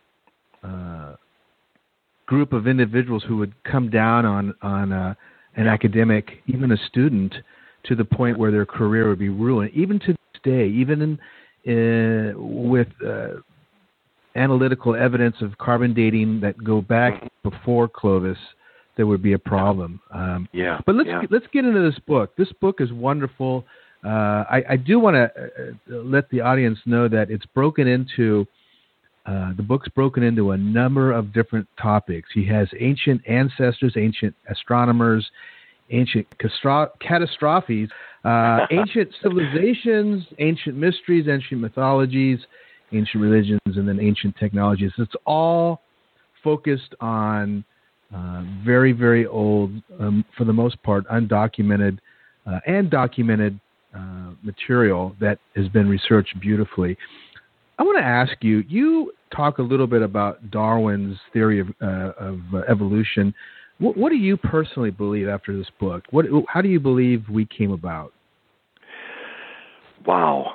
uh, group of individuals who would come down on on uh, an academic, even a student, to the point where their career would be ruined, even to this day, even in, uh, with uh, analytical evidence of carbon dating that go back before Clovis, there would be a problem. Um, yeah. But let's yeah. let's get into this book. This book is wonderful. Uh, I, I do want to uh, let the audience know that it's broken into. Uh, the book's broken into a number of different topics. He has ancient ancestors, ancient astronomers, ancient catastrophes, uh, ancient civilizations, ancient mysteries, ancient mythologies, ancient religions, and then ancient technologies. It's all focused on uh, very, very old, um, for the most part, undocumented uh, and documented uh, material that has been researched beautifully. I want to ask you, you talk a little bit about Darwin's theory of, uh, of uh, evolution. What, what do you personally believe after this book? What, how do you believe we came about? Wow.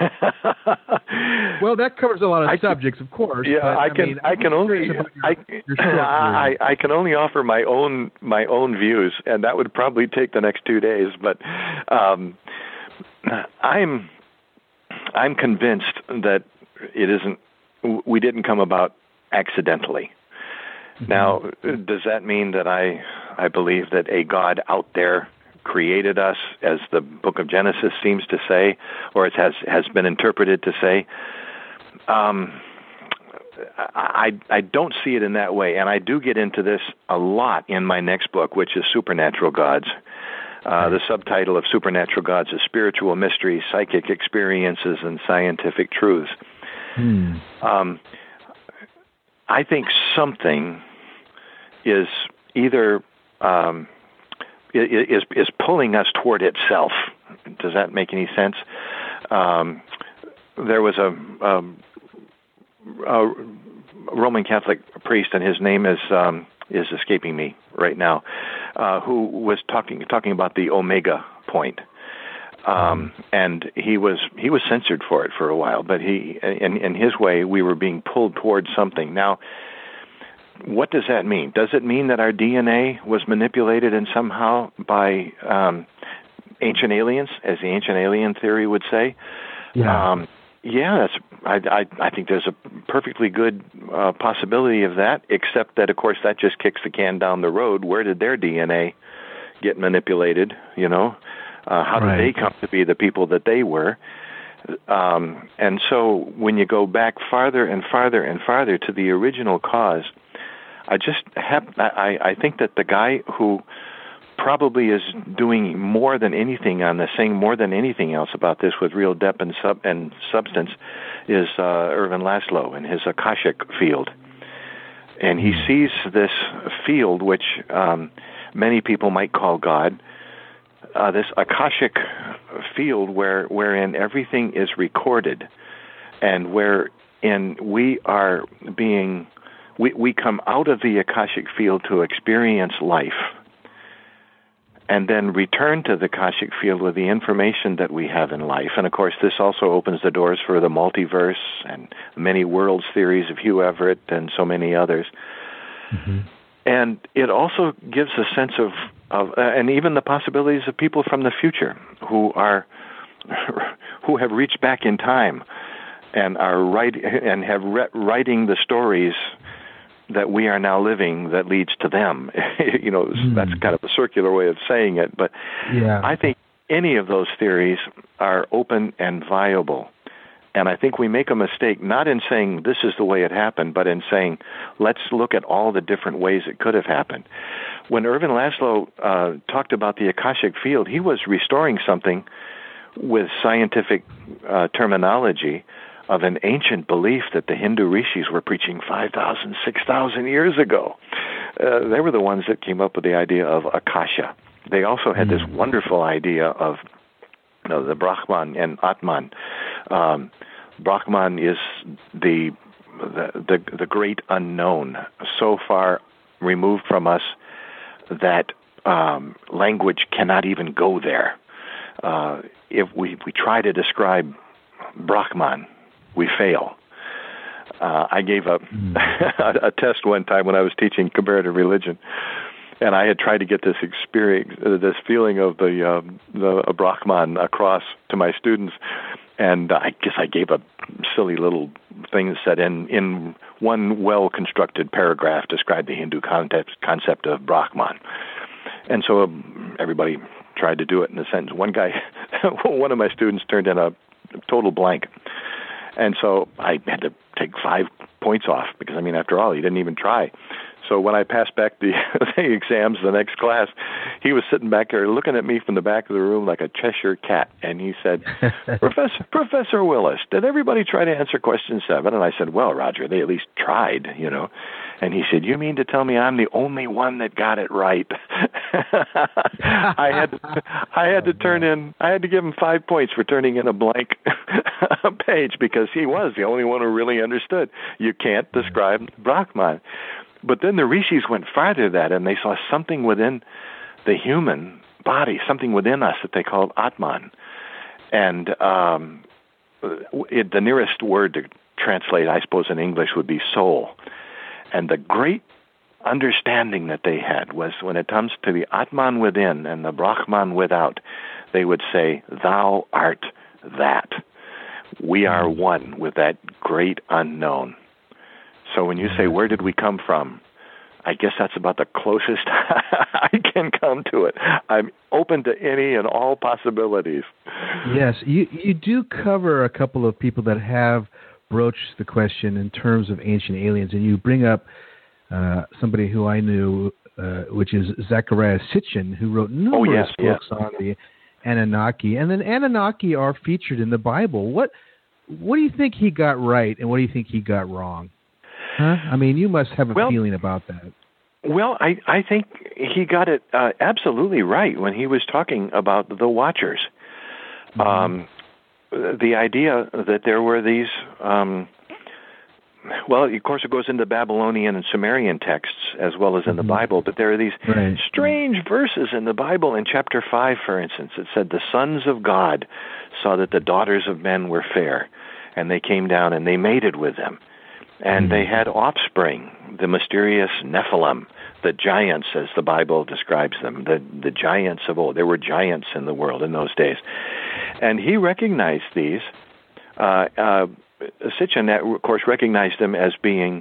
Well, that covers a lot of I subjects, of course. Yeah, but, I, I can. mean, I can only. your, I, your I, I can only offer my own my own views, and that would probably take the next two days. But um, I'm I'm convinced that it isn't. We didn't come about accidentally. Mm-hmm. Now, does that mean that I I believe that a God out there created us, as the book of Genesis seems to say, or it has has been interpreted to say? Um, I I don't see it in that way, and I do get into this a lot in my next book, which is Supernatural Gods. Uh, the subtitle of Supernatural Gods is Spiritual Mysteries, Psychic Experiences, and Scientific Truths. Hmm. Um, I think something is either um, is is pulling us toward itself. Does that make any sense? Um, there was a, a, a Roman Catholic priest, and his name is um, is escaping me right now, uh, who was talking talking about the Omega point. Um, and he was he was censored for it for a while, but he, in, in his way, we were being pulled towards something. Now, what does that mean? Does it mean that our D N A was manipulated and somehow by um, ancient aliens, as the ancient alien theory would say? Yeah. Um, yeah, that's. I, I I think there's a perfectly good uh, possibility of that. Except that, of course, that just kicks the can down the road. Where did their D N A get manipulated? You know. Uh, how did right. they come to be the people that they were? Um, and so when you go back farther and farther and farther to the original cause, I just have, I, I think that the guy who probably is doing more than anything on this, saying more than anything else about this with real depth and, sub, and substance is uh, Ervin Laszlo in his Akashic field. And he sees this field, which um, many people might call God, Uh, this Akashic field where wherein everything is recorded, and wherein we are being, we, we come out of the Akashic field to experience life. and then return to the Akashic field with the information that we have in life. And, of course, this also opens the doors for the multiverse and many worlds theories of Hugh Everett and so many others. Mm-hmm. And it also gives a sense of, of uh, and even the possibilities of people from the future who are who have reached back in time and are write, and have re- writing the stories that we are now living that leads to them. You know, mm. that's kind of a circular way of saying it, but yeah. I think any of those theories are open and viable. And I think we make a mistake not in saying this is the way it happened, but in saying let's look at all the different ways it could have happened. When Ervin Laszlo uh, talked about the Akashic field, he was restoring something with scientific uh, terminology of an ancient belief that the Hindu rishis were preaching five thousand, six thousand years ago. Uh, they were the ones that came up with the idea of Akasha. They also had mm. this wonderful idea of you know, the Brahman and Atman. Um, Brahman is the, the the the great unknown, so far removed from us that um, language cannot even go there. Uh, if we, we try to describe Brahman, we fail. Uh, I gave a, mm. a test one time when I was teaching comparative religion, and I had tried to get this experience, uh, this feeling of the uh, the uh, Brahman across to my students, and I guess I gave a silly little thing that said, in in one well-constructed paragraph, describe the Hindu concept concept of Brahman, and so um, everybody tried to do it in a sentence. One guy, one of my students, turned in a total blank. And so I had to take five points off because, I mean, after all, he didn't even try. So when I passed back the, the exams the next class, he was sitting back there looking at me from the back of the room like a Cheshire cat. And he said, Professor Professor Willis, did everybody try to answer question seven? And I said, well, Roger, they at least tried, you know. And he said, you mean to tell me I'm the only one that got it right? I had to, I had to turn in, I had to give him five points for turning in a blank page because he was the only one who really understood. You can't describe Brahman. But then the rishis went farther than that, and they saw something within the human body, something within us that they called Atman. And um, it, the nearest word to translate, I suppose, in English would be soul. And the great understanding that they had was when it comes to the Atman within and the Brahman without, they would say, thou art that. We are one with that great unknown. So when you say, where did we come from? I guess that's about the closest I can come to it. I'm open to any and all possibilities. Yes, you you do cover a couple of people that have broached the question in terms of ancient aliens, and you bring up uh, somebody who I knew, uh, which is Zecharia Sitchin, who wrote numerous oh, yes, books yes. on the Anunnaki. And then Anunnaki are featured in the Bible. What what do you think he got right, and what do you think he got wrong? Huh? I mean, you must have a well, feeling about that. Well, I, I think he got it uh, absolutely right when he was talking about the Watchers. Mm-hmm. Um, the idea that there were these, um, well, of course it goes into Babylonian and Sumerian texts as well as in mm-hmm. the Bible, but there are these right. strange verses in the Bible. In chapter five, for instance, it said, the sons of God saw that the daughters of men were fair, and they came down and they mated with them. And they had offspring, the mysterious Nephilim, the giants, as the Bible describes them, the, the giants of old. There were giants in the world in those days. And he recognized these. Uh, uh, Sitchin, of course, recognized them as being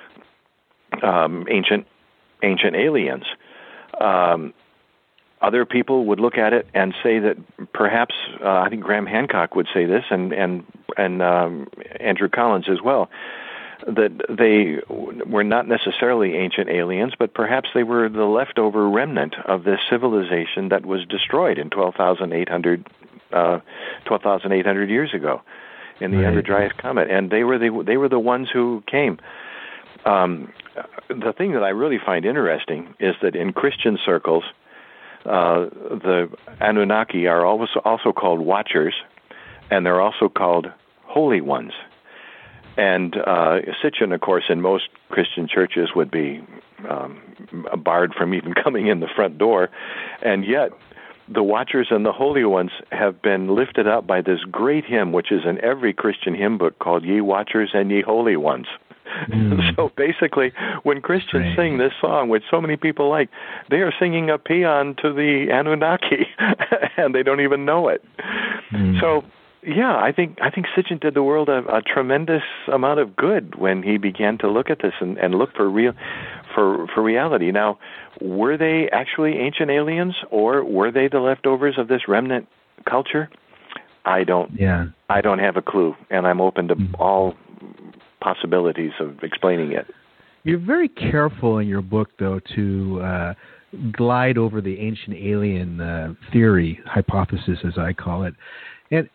um, ancient ancient aliens. Um, other people would look at it and say that perhaps, uh, I think Graham Hancock would say this, and, and, and um, Andrew Collins as well, that they were not necessarily ancient aliens, but perhaps they were the leftover remnant of this civilization that was destroyed in twelve thousand eight hundred, uh, twelve thousand eight hundred years ago in the right. Andromeda Comet, and they were the they were the ones who came. Um, the thing that I really find interesting is that in Christian circles, uh, the Anunnaki are also also called Watchers, and they're also called Holy Ones. And uh, Sitchin, of course, in most Christian churches would be um, barred from even coming in the front door. And yet, the Watchers and the Holy Ones have been lifted up by this great hymn, which is in every Christian hymn book, called Ye Watchers and Ye Holy Ones. Mm. So basically, when Christians right. sing this song, which so many people like, they are singing a paean to the Anunnaki, and they don't even know it. Mm. So, yeah, I think I think Sitchin did the world a, a tremendous amount of good when he began to look at this and, and look for real for for reality. Now, were they actually ancient aliens, or were they the leftovers of this remnant culture? I don't. Yeah. I don't have a clue, and I'm open to mm. all possibilities of explaining it. You're very careful in your book, though, to uh, glide over the ancient alien uh, theory, hypothesis, as I call it. And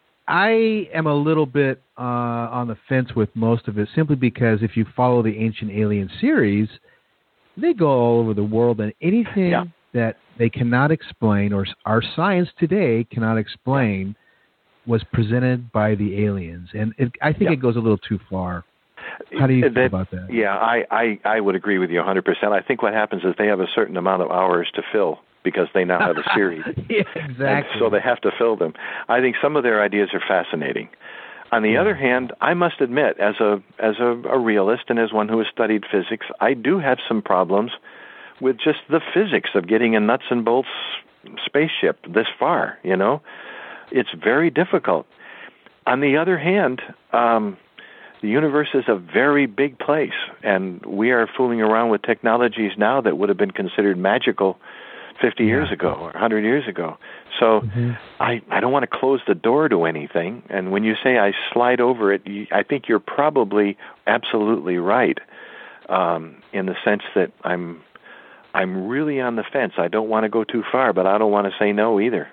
I am a little bit uh, on the fence with most of it, simply because if you follow the Ancient Alien series, they go all over the world, and anything yeah. that they cannot explain, or our science today cannot explain, was presented by the aliens. And it, I think yeah. it goes a little too far. How do you that, feel about that? Yeah, I, I, I would agree with you one hundred percent. I think what happens is they have a certain amount of hours to fill because they now have a series. Yeah, exactly. And so they have to fill them. I think some of their ideas are fascinating. On the yeah. other hand, I must admit, as a as a, a realist and as one who has studied physics, I do have some problems with just the physics of getting a nuts and bolts spaceship this far, you know? It's very difficult. On the other hand, um, the universe is a very big place, and we are fooling around with technologies now that would have been considered magical fifty yeah. years ago or one hundred years ago. So mm-hmm. I, I don't want to close the door to anything. And when you say I slide over it, you, I think you're probably absolutely right, um, in the sense that I'm I'm really on the fence. I don't want to go too far, but I don't want to say no either.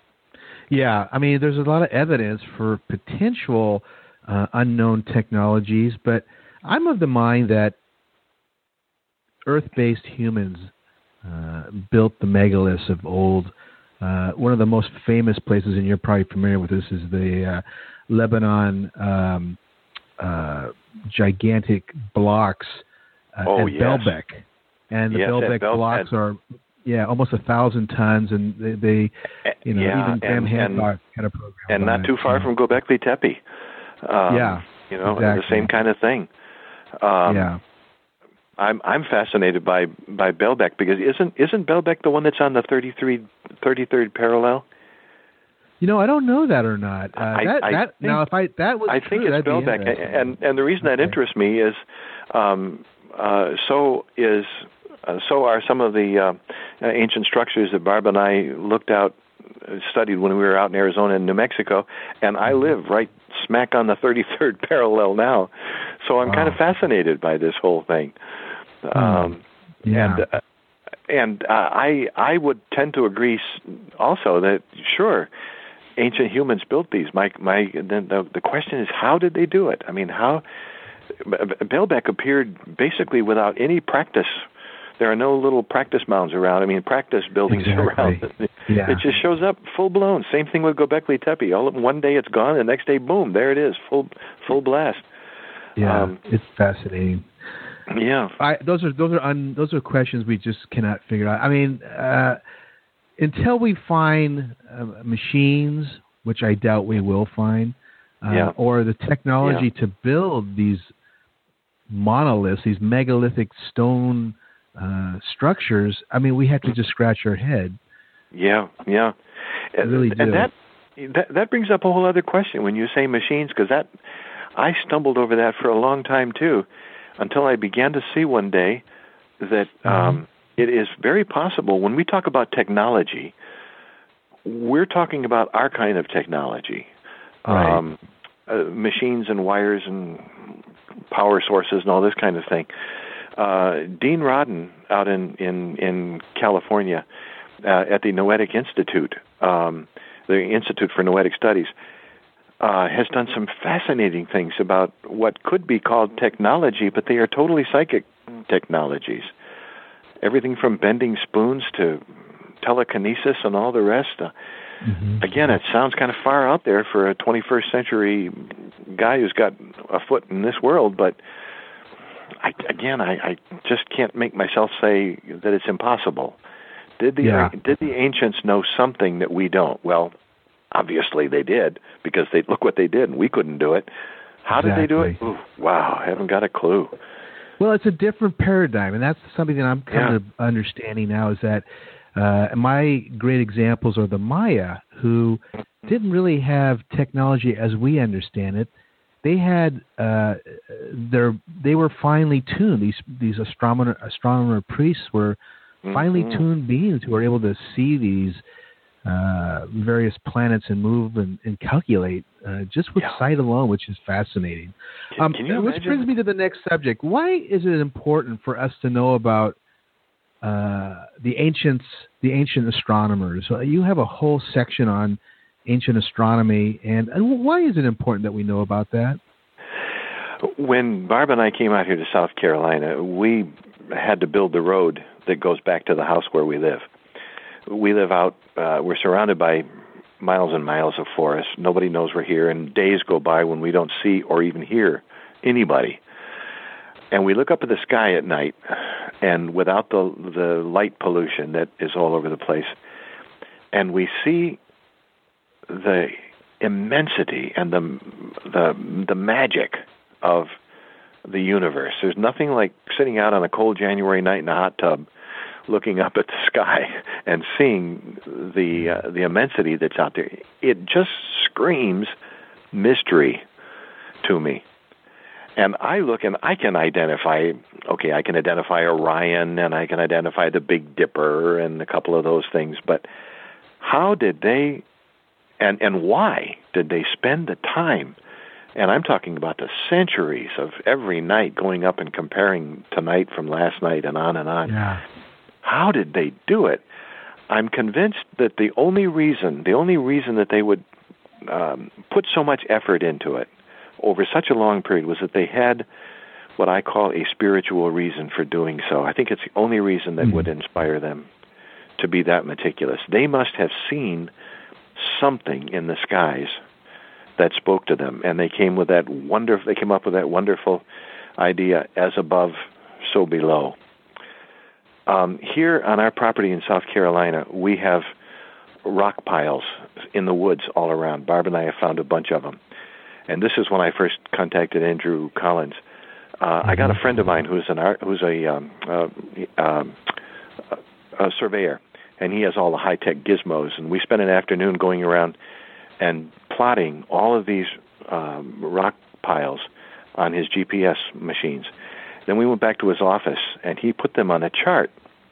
Yeah, I mean, there's a lot of evidence for potential uh, unknown technologies, but I'm of the mind that Earth-based humans uh, built the megaliths of old. Uh, one of the most famous places, and you're probably familiar with this, is the uh, Lebanon um, uh, gigantic blocks uh, oh, at yes. Baalbek. And the yes, Baalbek Bel- blocks are... Yeah, almost a thousand tons, and they, they you know, yeah, even Graham and, Hancock had a program. And not it, too far yeah. from Göbekli Tepe. Um, yeah, you know, exactly. the same kind of thing. Um, yeah, I'm I'm fascinated by by Baalbek because isn't isn't Baalbek the one that's on the thirty-three, thirty-third parallel? You know, I don't know that or not. Uh, I, that, I that, think, now, if I that was I true, think it's Baalbek, and and the reason that okay. interests me is, um, uh, so is. Uh, so are some of the uh, ancient structures that Barb and I looked out, uh, studied when we were out in Arizona and New Mexico, and I live right smack on the thirty-third parallel now. So I'm wow. kind of fascinated by this whole thing. Um, yeah. And, uh, and uh, I I would tend to agree also that, sure, ancient humans built these. My, my, the, the question is, how did they do it? I mean, how... Baalbek appeared basically without any practice. There are no little practice mounds around. I mean, practice buildings exactly. around. Yeah. It just shows up full blown. Same thing with Göbekli Tepe. All one day it's gone, the next day, boom, there it is, full full blast. Yeah, um, it's fascinating. Yeah, I, those are those are un, those are questions we just cannot figure out. I mean, uh, until we find uh, machines, which I doubt we will find, uh, yeah. or the technology yeah. to build these monoliths, these megalithic stone uh, structures, I mean, we have to just scratch our head. Yeah, yeah. I really do. And that, that that brings up a whole other question when you say machines, because that I stumbled over that for a long time too, until I began to see one day that mm-hmm. um, it is very possible when we talk about technology, we're talking about our kind of technology. Right. Um, uh, machines and wires and power sources and all this kind of thing. Uh, Dean Rodden out in, in, in California uh, at the Noetic Institute, um, the Institute for Noetic Studies, uh, has done some fascinating things about what could be called technology, but they are totally psychic technologies. Everything from bending spoons to telekinesis and all the rest. Uh, Mm-hmm. Again, it sounds kind of far out there for a twenty-first century guy who's got a foot in this world, but I, again, I, I just can't make myself say that it's impossible. Did the Yeah. did the ancients know something that we don't? Well, obviously they did, because they look what they did, and we couldn't do it. How Exactly. did they do it? Ooh, wow, I haven't got a clue. Well, it's a different paradigm, and that's something that I'm kind Yeah. of understanding now is that uh, my great examples are the Maya, who didn't really have technology as we understand it. They had uh, their they were finely tuned. These these astronomer astronomer priests were finely Mhm. tuned beings who were able to see these uh, various planets and move and, and calculate uh, just with Yeah. sight alone, which is fascinating. Can, Um, can you which imagine? brings me to the next subject. Why is it important for us to know about uh, the ancients, the ancient astronomers? Uh, You have a whole section on ancient astronomy, and, and why is it important that we know about that? When Barb and I came out here to South Carolina, we had to build the road that goes back to the house where we live. We live out, uh, we're surrounded by miles and miles of forest. Nobody knows we're here, and days go by when we don't see or even hear anybody. And we look up at the sky at night, and without the the light pollution that is all over the place, and we see the immensity and the the the magic of the universe. There's nothing like sitting out on a cold January night in a hot tub, looking up at the sky and seeing the uh, the immensity that's out there. It just screams mystery to me. And I look and I can identify, okay, I can identify Orion and I can identify the Big Dipper and a couple of those things, but how did they, and, and why did they spend the time? And I'm talking about the centuries of every night going up and comparing tonight from last night and on and on. Yeah. How did they do it? I'm convinced that the only reason, the only reason that they would um, put so much effort into it over such a long period was that they had what I call a spiritual reason for doing so. I think it's the only reason that mm-hmm. would inspire them to be that meticulous. They must have seen something in the skies that spoke to them, and they came with that wonderful. They came up with that wonderful idea: as above, so below. Um, here on our property in South Carolina, we have rock piles in the woods all around. Barb and I have found a bunch of them. And this is when I first contacted Andrew Collins. Uh, mm-hmm. I got a friend of mine who's an art, who's a, um, uh, um, a surveyor, and he has all the high-tech gizmos. And we spent an afternoon going around and plotting all of these um, rock piles on his G P S machines. Then we went back to his office, and he put them on a chart.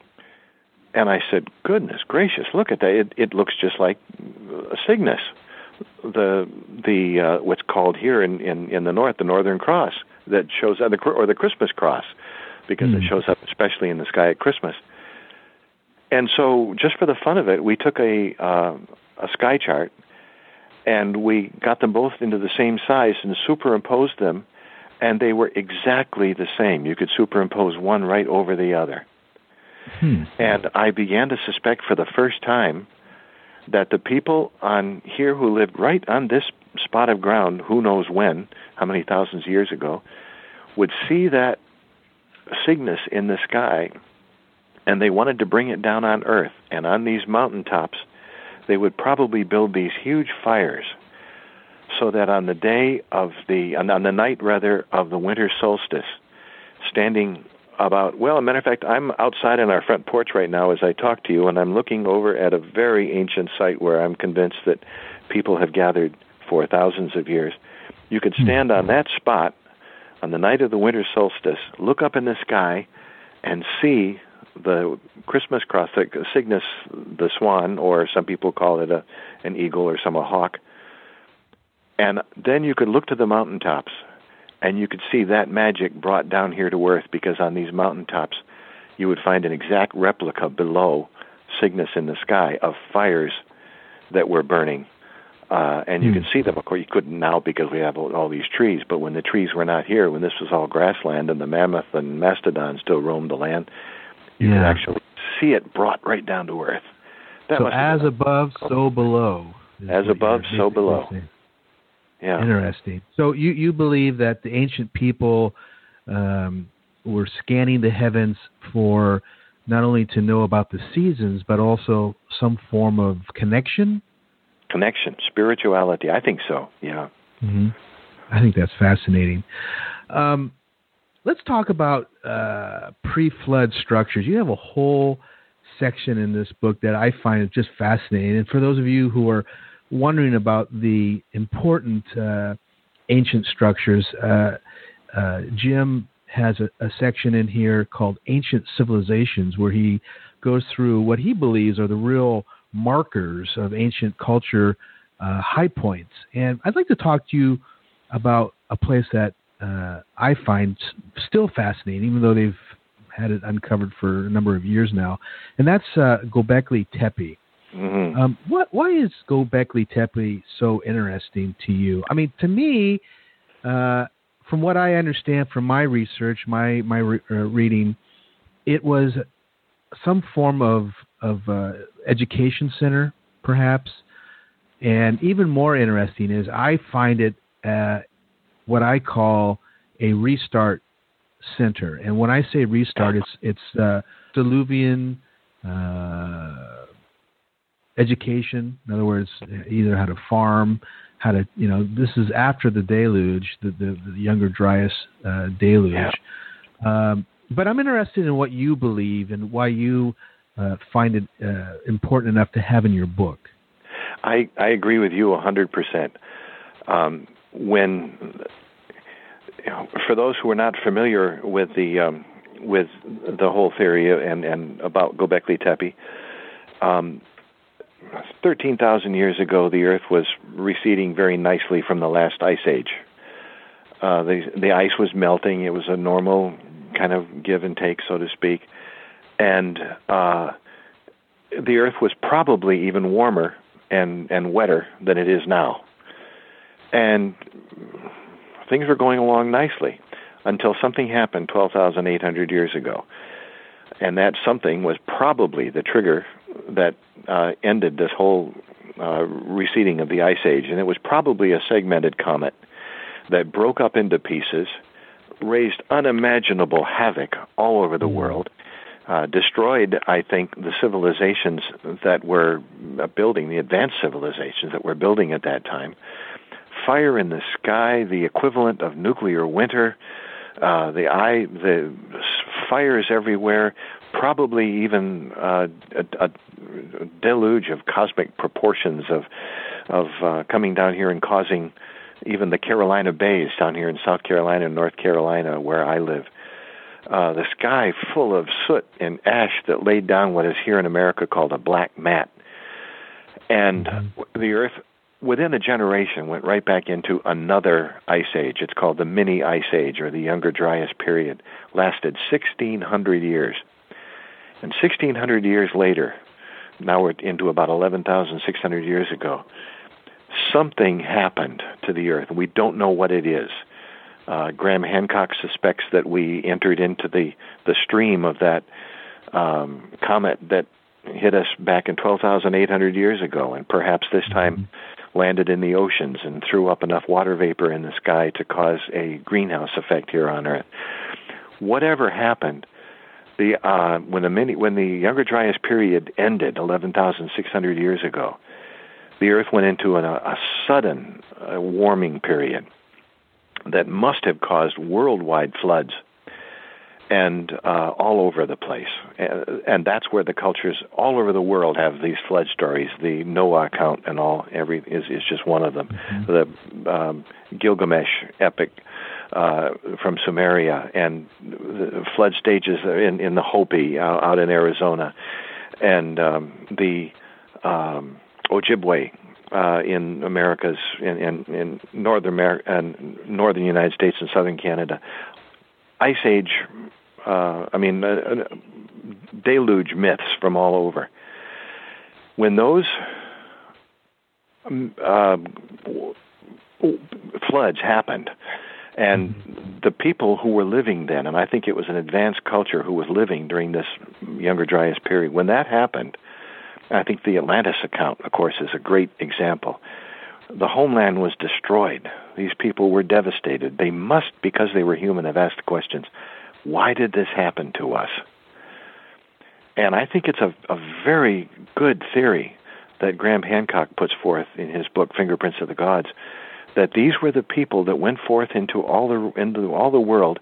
And I said, "Goodness gracious, look at that! It, it looks just like a Cygnus." The the uh, what's called here in, in, in the north the Northern Cross that shows up, or the Christmas Cross, because mm. it shows up especially in the sky at Christmas. And so, just for the fun of it, we took a uh, a sky chart and we got them both into the same size and superimposed them, and they were exactly the same. You could superimpose one right over the other. Hmm. And I began to suspect for the first time that the people on here who lived right on this spot of ground, who knows when, how many thousands of years ago, would see that Cygnus in the sky, and they wanted to bring it down on Earth. And on these mountaintops, they would probably build these huge fires so that on the day of the, on the night rather, of the winter solstice, standing about, well, as a matter of fact, I'm outside on our front porch right now as I talk to you, and I'm looking over at a very ancient site where I'm convinced that people have gathered for thousands of years. You could stand on that spot on the night of the winter solstice, look up in the sky, and see the Christmas cross, the Cygnus, the swan, or some people call it a, an eagle or some a hawk. And then you could look to the mountaintops, and you could see that magic brought down here to Earth, because on these mountaintops you would find an exact replica below Cygnus in the sky of fires that were burning. Uh, and you mm. could see them. Of course, you couldn't now because we have all, all these trees, but when the trees were not here, when this was all grassland and the mammoth and mastodon still roamed the land, you yeah. could actually see it brought right down to Earth. That so must have as been above, so below. As above, so below. Saying. Yeah. Interesting. So you, you believe that the ancient people um, were scanning the heavens for not only to know about the seasons, but also some form of connection? Connection, spirituality. I think so, yeah. Mm-hmm. I think that's fascinating. Um, let's talk about uh, pre-flood structures. You have a whole section in this book that I find just fascinating. And for those of you who are wondering about the important uh, ancient structures, uh, uh, Jim has a, a section in here called Ancient Civilizations, where he goes through what he believes are the real markers of ancient culture uh, high points. And I'd like to talk to you about a place that uh, I find still fascinating, even though they've had it uncovered for a number of years now, and that's uh, Göbekli Tepe. Mm-hmm. Um, what, why is Göbekli Tepe so interesting to you? I mean, to me, uh, from what I understand from my research, my my re- uh, reading, it was some form of of uh, education center, perhaps. And even more interesting is I find it uh, what I call a restart center. And when I say restart, it's it's uh, diluvian uh, education. In other words, either how to farm, how to, you know, this is after the deluge, the, the, the Younger Dryas uh, deluge. Yeah. Um, but I'm interested in what you believe and why you uh, find it uh, important enough to have in your book. I, I agree with you one hundred percent. Um, when, you know, for those who are not familiar with the um, with the whole theory and, and about Göbekli Tepe, um, thirteen thousand years ago, the Earth was receding very nicely from the last ice age. Uh, the the ice was melting. It was a normal kind of give and take, so to speak, and uh, the Earth was probably even warmer and, and wetter than it is now. And things were going along nicely until something happened twelve thousand eight hundred years ago. And that something was probably the trigger that uh, ended this whole uh, receding of the ice age. And it was probably a segmented comet that broke up into pieces, raised unimaginable havoc all over the world, uh, destroyed, I think, the civilizations that were building, the advanced civilizations that were building at that time. Fire in the sky, the equivalent of nuclear winter, uh, the eye, the fires everywhere, probably even uh, a, a deluge of cosmic proportions of of uh, coming down here and causing even the Carolina Bays down here in South Carolina and North Carolina, where I live. Uh, the sky full of soot and ash that laid down what is here in America called a black mat. And mm-hmm. the Earth, within a generation, went right back into another ice age. It's called the mini ice age, or the Younger Dryas period. Lasted sixteen hundred years. And sixteen hundred years later, now we're into about eleven thousand six hundred years ago, something happened to the Earth. We don't know what it is. Uh, Graham Hancock suspects that we entered into the, the stream of that um, comet that hit us back in twelve thousand eight hundred years ago, and perhaps this time landed in the oceans and threw up enough water vapor in the sky to cause a greenhouse effect here on Earth. Whatever happened, the uh, when the mini, when the Younger Dryas period ended eleven thousand six hundred years ago, the Earth went into an, a sudden uh, warming period that must have caused worldwide floods and uh, all over the place. And, and that's where the cultures all over the world have these flood stories. The Noah account and all every is, is just one of them. Mm-hmm. The um, Gilgamesh epic uh, from Sumeria, and the flood stages in, in the Hopi uh, out in Arizona, and um, the um, Ojibwe Uh, in Americas, in, in, in northern America, and northern United States and southern Canada, ice age. Uh, I mean, uh, uh, deluge myths from all over. When those um, uh, floods happened, and the people who were living then, and I think it was an advanced culture who was living during this Younger Dryas period, when that happened, I think the Atlantis account, of course, is a great example. The homeland was destroyed. These people were devastated. They must, because they were human, have asked questions. Why did this happen to us? And I think it's a, a very good theory that Graham Hancock puts forth in his book, Fingerprints of the Gods, that these were the people that went forth into all the into all the world,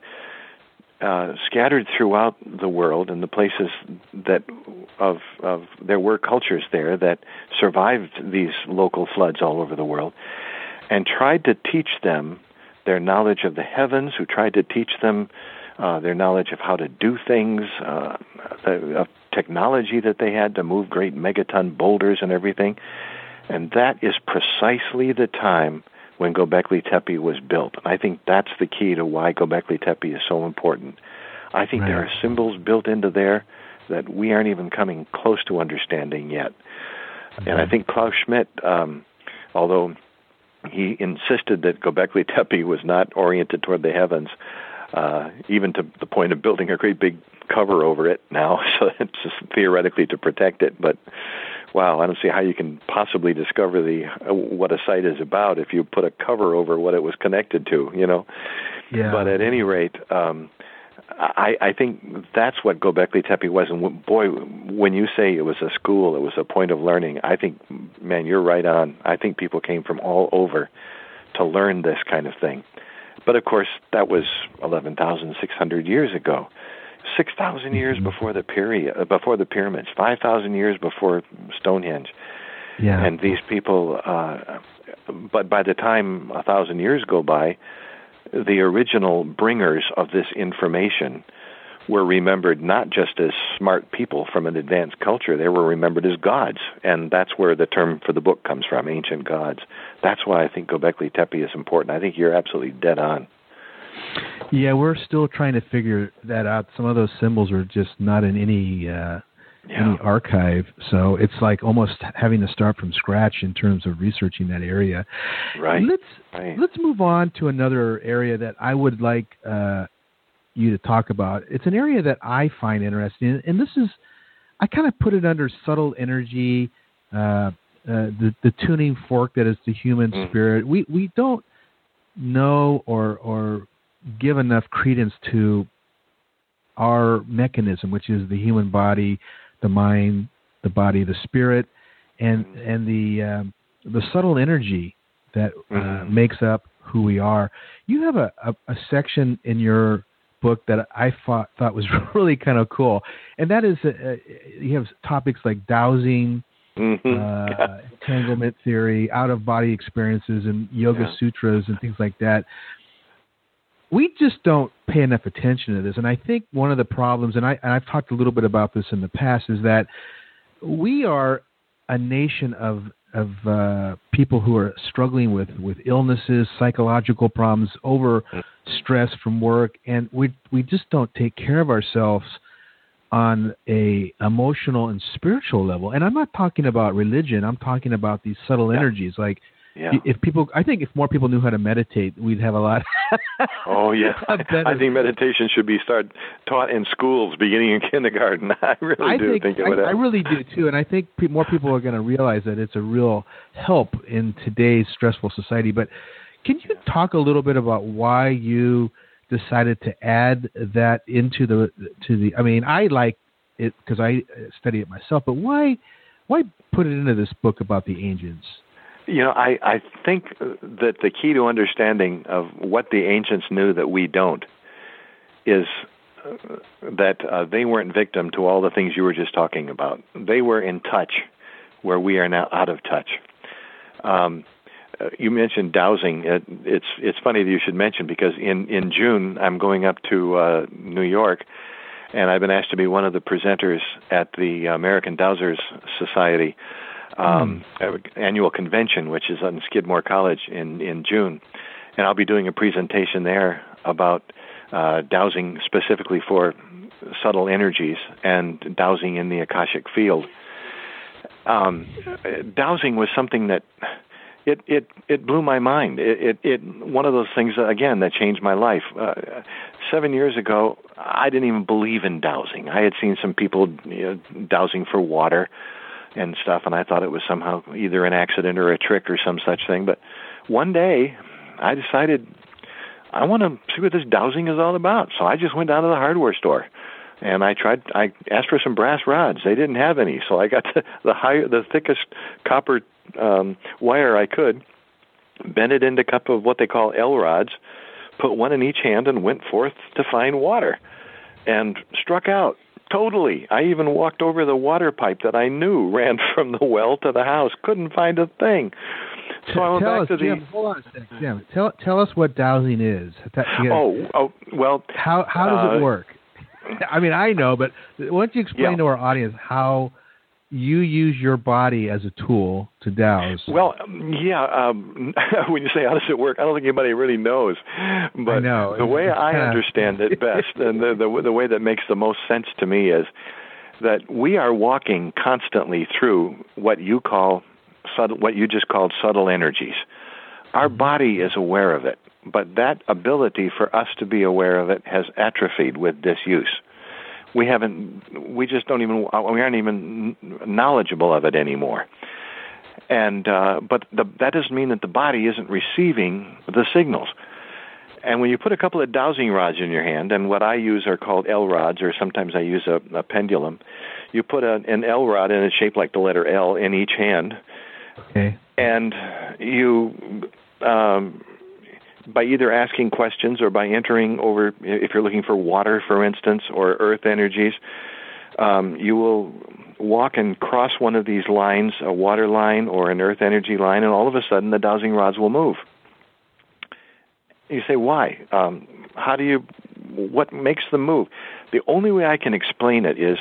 uh, scattered throughout the world in the places that of of there were cultures there that survived these local floods all over the world, and tried to teach them their knowledge of the heavens, who tried to teach them uh, their knowledge of how to do things, uh, the, of technology that they had to move great megaton boulders and everything. And that is precisely the time when Göbekli Tepe was built. I think that's the key to why Göbekli Tepe is so important. I think right. there are symbols built into there that we aren't even coming close to understanding yet. Mm-hmm. And I think Klaus Schmidt, um, although he insisted that Göbekli Tepe was not oriented toward the heavens, uh, even to the point of building a great big cover over it now, so it's just theoretically to protect it. But wow, I don't see how you can possibly discover the uh, what a site is about if you put a cover over what it was connected to, you know. Yeah. But at any rate, um, I, I think that's what Göbekli Tepe was. And boy, when you say it was a school, it was a point of learning, I think, man, you're right on. I think people came from all over to learn this kind of thing. But of course, that was eleven thousand six hundred years ago. Six thousand years before the period, uh, before the pyramids, five thousand years before Stonehenge, yeah. And these people. Uh, but by the time a thousand years go by, the original bringers of this information were remembered not just as smart people from an advanced culture; they were remembered as gods, and that's where the term for the book comes from: ancient gods. That's why I think Göbekli Tepe is important. I think you're absolutely dead on. Yeah, we're still trying to figure that out. Some of those symbols are just not in any uh, yeah. any archive, so it's like almost having to start from scratch in terms of researching that area. Right. Let's right. let's move on to another area that I would like uh, you to talk about. It's an area that I find interesting, and this is I kind of put it under subtle energy, uh, uh, the the tuning fork that is the human mm. spirit. We we don't know or or give enough credence to our mechanism, which is the human body, the mind, the body, the spirit, and and the um, the subtle energy that uh, mm-hmm. makes up who we are. You have a, a, a section in your book that I thought, thought was really kind of cool, and that is uh, you have topics like dowsing, mm-hmm. uh, entanglement theory, out-of-body experiences, and yoga yeah. sutras and things like that. We just don't pay enough attention to this, and I think one of the problems, and, I, and I've talked a little bit about this in the past, is that we are a nation of of uh, people who are struggling with, with illnesses, psychological problems, over stress from work, and we we just don't take care of ourselves on a emotional and spiritual level. And I'm not talking about religion. I'm talking about these subtle yeah. energies, like. Yeah. If people, I think if more people knew how to meditate, we'd have a lot. oh yeah, I think meditation should be start taught in schools, beginning in kindergarten. I really I do think, think it I, would. I really do too, and I think pe- more people are going to realize that it's a real help in today's stressful society. But can you talk a little bit about why you decided to add that into the to the? I mean, I like it because I study it myself, but why why put it into this book about the ancients? You know, I, I think that the key to understanding of what the ancients knew that we don't is uh, that uh, they weren't victim to all the things you were just talking about. They were in touch where we are now out of touch. Um, uh, you mentioned dowsing. It, it's it's funny that you should mention, because in, in June I'm going up to uh, New York, and I've been asked to be one of the presenters at the American Dowsers Society Um, mm. annual convention, which is on Skidmore College in, in June. And I'll be doing a presentation there about uh, dowsing specifically for subtle energies and dowsing in the Akashic field. Um, dowsing was something that it, it, it blew my mind. It, it, it one of those things, again, that changed my life. Uh, seven years ago, I didn't even believe in dowsing. I had seen some people you know, dowsing for water, and stuff, and I thought it was somehow either an accident or a trick or some such thing. But one day, I decided I want to see what this dowsing is all about. So I just went down to the hardware store, and I tried. I asked for some brass rods. They didn't have any, so I got the the, high, the thickest copper um, wire I could, bent it into a couple of what they call L rods, put one in each hand, and went forth to find water, and struck out. Totally. I even walked over the water pipe that I knew ran from the well to the house. Couldn't find a thing. So I went tell back us, to the. Jim, hold on a second. Jim, tell tell us what dowsing is. That, you know, oh, oh, well. How how does uh, it work? I mean, I know, but why don't you explain yeah. to our audience how you use your body as a tool to douse? Well, yeah. Um, when you say how does it work, I don't think anybody really knows. But I know. the way it's I kinda... understand it best, and the, the the way that makes the most sense to me is that we are walking constantly through what you call subtle, what you just called subtle energies. Our body is aware of it, but that ability for us to be aware of it has atrophied with disuse. We haven't, we just don't even, we aren't even knowledgeable of it anymore. And, uh, but the, that doesn't mean that the body isn't receiving the signals. And when you put a couple of dowsing rods in your hand, and what I use are called L rods, or sometimes I use a, a pendulum, you put a, an L rod, and it's shaped like the letter L, in each hand. Okay. And you, um, by either asking questions or by entering over, if you're looking for water, for instance, or earth energies, um, you will walk and cross one of these lines, a water line or an earth energy line, and all of a sudden the dowsing rods will move. You say, why? Um, how do you, what makes them move? The only way I can explain it is,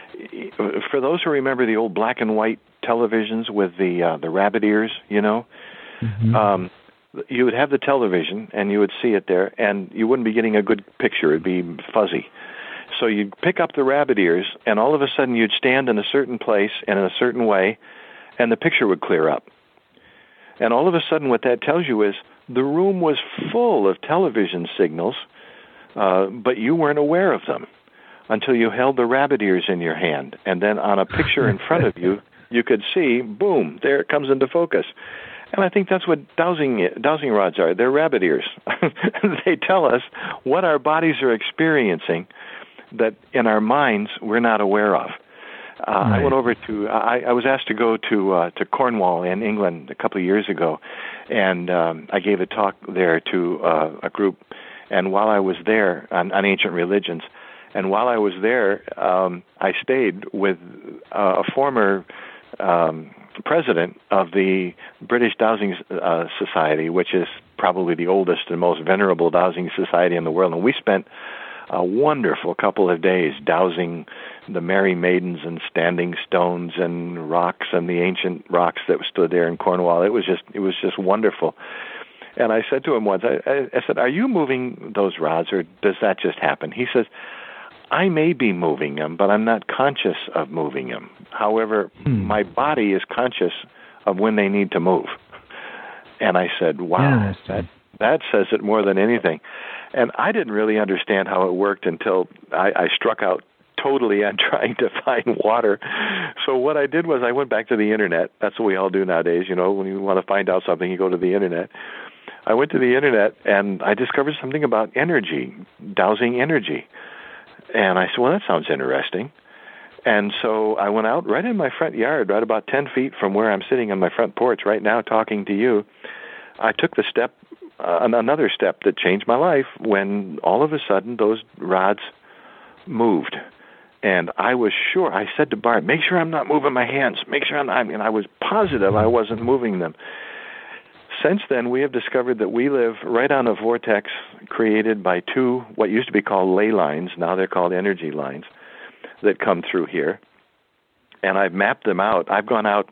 for those who remember the old black and white televisions with the uh, the rabbit ears, you know, mm-hmm. um, you would have the television and you would see it there, and you wouldn't be getting a good picture. It'd be fuzzy. So you'd pick up the rabbit ears, and all of a sudden you'd stand in a certain place and in a certain way, and the picture would clear up. And all of a sudden what that tells you is the room was full of television signals, uh, but you weren't aware of them until you held the rabbit ears in your hand. And then on a picture in front of you, you could see, boom, there it comes into focus. And I think that's what dowsing dowsing rods are. They're rabbit ears. They tell us what our bodies are experiencing that in our minds we're not aware of. Uh, right. I went over to, I, I was asked to go to uh, to Cornwall in England a couple of years ago, and um, I gave a talk there to uh, a group. And while I was there on, on ancient religions, and while I was there, um, I stayed with uh, a former um, president of the British Dowsing uh, Society, which is probably the oldest and most venerable dowsing society in the world. And we spent a wonderful couple of days dowsing the Merry Maidens and Standing Stones and rocks and the ancient rocks that stood there in Cornwall. It was just, it was just wonderful. And I said to him once, I, I, I said, "Are you moving those rods, or does that just happen?" He says, "I may be moving them, but I'm not conscious of moving them. However, hmm. my body is conscious of when they need to move." And I said, wow, that, that says it more than anything. And I didn't really understand how it worked until I, I struck out totally on trying to find water. So what I did was I went back to the Internet. That's what we all do nowadays. You know, when you want to find out something, you go to the Internet. I went to the Internet, and I discovered something about energy, dowsing energy. And I said, well, that sounds interesting. And so I went out right in my front yard, right about ten feet from where I'm sitting on my front porch right now talking to you. I took the step, uh, another step that changed my life, when all of a sudden those rods moved. And I was sure, I said to Bart, make sure I'm not moving my hands. Make sure I'm not, I mean, I was positive I wasn't moving them. Since then, we have discovered that we live right on a vortex created by two, what used to be called ley lines, now they're called energy lines, that come through here. And I've mapped them out. I've gone out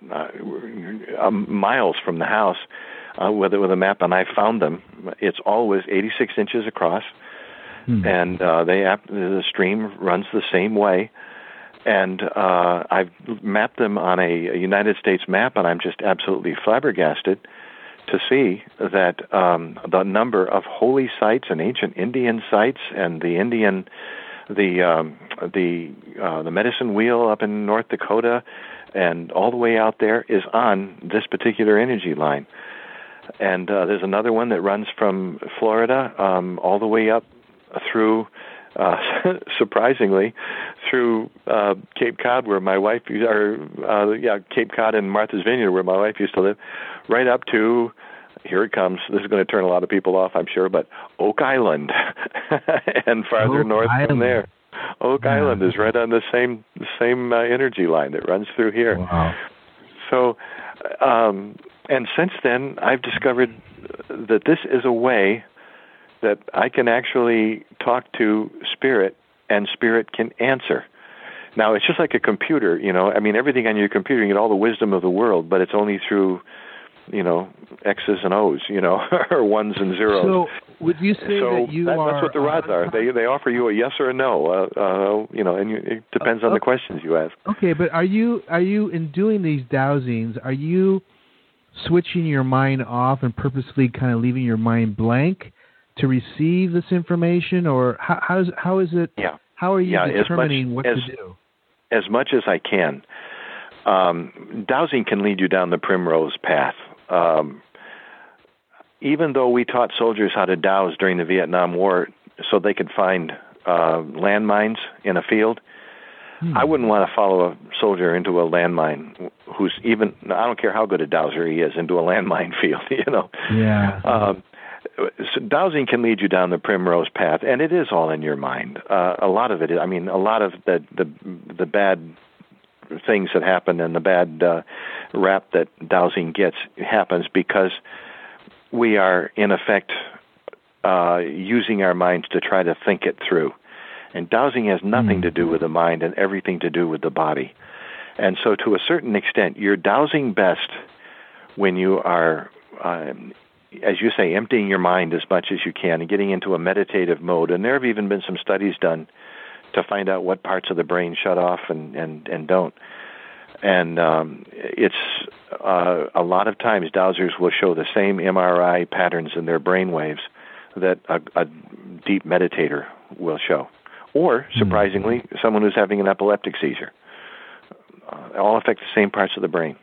uh, miles from the house uh, with, with a map, and I found them. It's always eighty-six inches across, hmm. and uh, they the stream runs the same way. And uh, I've mapped them on a, a United States map, and I'm just absolutely flabbergasted to see that um, the number of holy sites and ancient Indian sites and the Indian, the um, the uh, the medicine wheel up in North Dakota, and all the way out there is on this particular energy line. And uh, there's another one that runs from Florida um, all the way up through, uh, surprisingly, through uh, Cape Cod, where my wife, or uh, yeah, Cape Cod and Martha's Vineyard, where my wife used to live, right up to, here it comes, this is going to turn a lot of people off, I'm sure, but Oak Island, and farther Oak north Island. from there. Oak yeah. Island is right on the same the same uh, energy line that runs through here. Wow. So, um, and since then, I've discovered that this is a way that I can actually talk to Spirit, and Spirit can answer. Now, it's just like a computer, you know. I mean, everything on your computer, you get all the wisdom of the world, but it's only through, you know, X's and O's, you know, or ones and zeros. So, would you say so that you that, are... that's what the rods are. They they offer you a yes or a no, uh, uh, you know, and you, it depends on the questions you ask. Okay, but are you, are you, in doing these dowsings, are you switching your mind off and purposely kind of leaving your mind blank to receive this information, or how, how is how is it? Yeah. How are you yeah, determining much, what as, to do? As much as I can. Um, dowsing can lead you down the primrose path. Um, even though we taught soldiers how to douse during the Vietnam War so they could find uh, landmines in a field, hmm. I wouldn't want to follow a soldier into a landmine who's even, I don't care how good a dowser he is, into a landmine field, you know. Yeah. Um, so dowsing can lead you down the primrose path, and it is all in your mind. Uh, a lot of it, I mean, a lot of the the, the bad things that happen and the bad uh, rap that dowsing gets happens because we are, in effect, uh, using our minds to try to think it through. And dowsing has nothing mm. to do with the mind and everything to do with the body. And so to a certain extent, you're dowsing best when you are, uh, as you say, emptying your mind as much as you can and getting into a meditative mode. And there have even been some studies done to find out what parts of the brain shut off and, and, and don't. And um, it's uh, a lot of times dowsers will show the same M R I patterns in their brain waves that a, a deep meditator will show. Or, surprisingly, mm-hmm. someone who's having an epileptic seizure. Uh, all affect the same parts of the brain.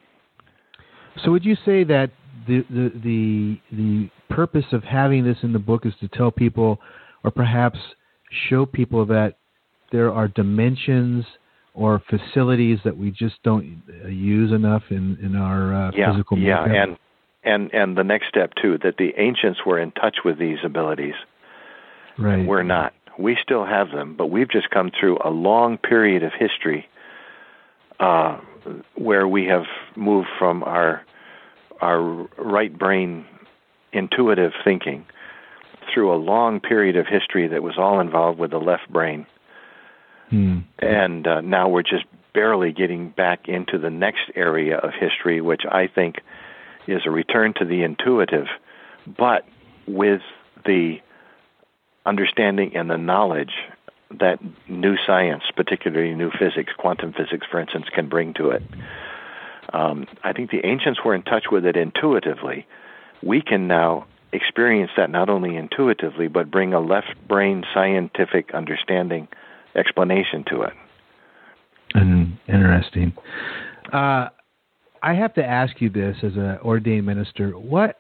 So would you say that the, the the the purpose of having this in the book is to tell people, or perhaps show people, that there are dimensions or facilities that we just don't uh, use enough in, in our uh, yeah, physical makeup? Yeah, and, and, and the next step, too, that the ancients were in touch with these abilities. Right. And we're not. We still have them, but we've just come through a long period of history uh, where we have moved from our our right brain intuitive thinking through a long period of history that was all involved with the left brain. Hmm. And uh, now we're just barely getting back into the next area of history, which I think is a return to the intuitive, but with the understanding and the knowledge that new science, particularly new physics, quantum physics, for instance, can bring to it. Um, I think the ancients were in touch with it intuitively. We can now experience that not only intuitively, but bring a left brain scientific understanding explanation to it. Mm, interesting. Uh, I have to ask you this as an ordained minister. What?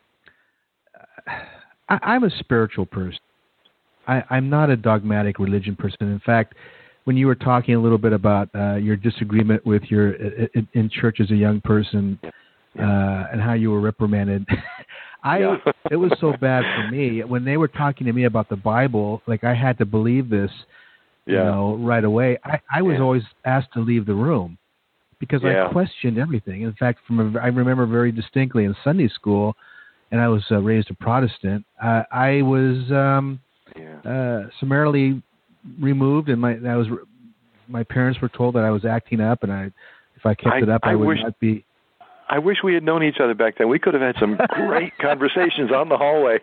I, I'm a spiritual person. I, I'm not a dogmatic religion person. In fact, when you were talking a little bit about uh, your disagreement with your in, in church as a young person, yeah. Yeah. Uh, and how you were reprimanded, I yeah. it was so bad for me when they were talking to me about the Bible. Like, I had to believe this, yeah. you know, right away. I, I was yeah. always asked to leave the room because yeah. I questioned everything. In fact, from a, I remember very distinctly in Sunday school, and I was uh, raised a Protestant. Uh, I was um, yeah. uh, summarily removed, and my I was my parents were told that I was acting up, and I if I kept I, it up, I, I would wish, not be. I wish we had known each other back then. We could have had some great conversations on the hallway.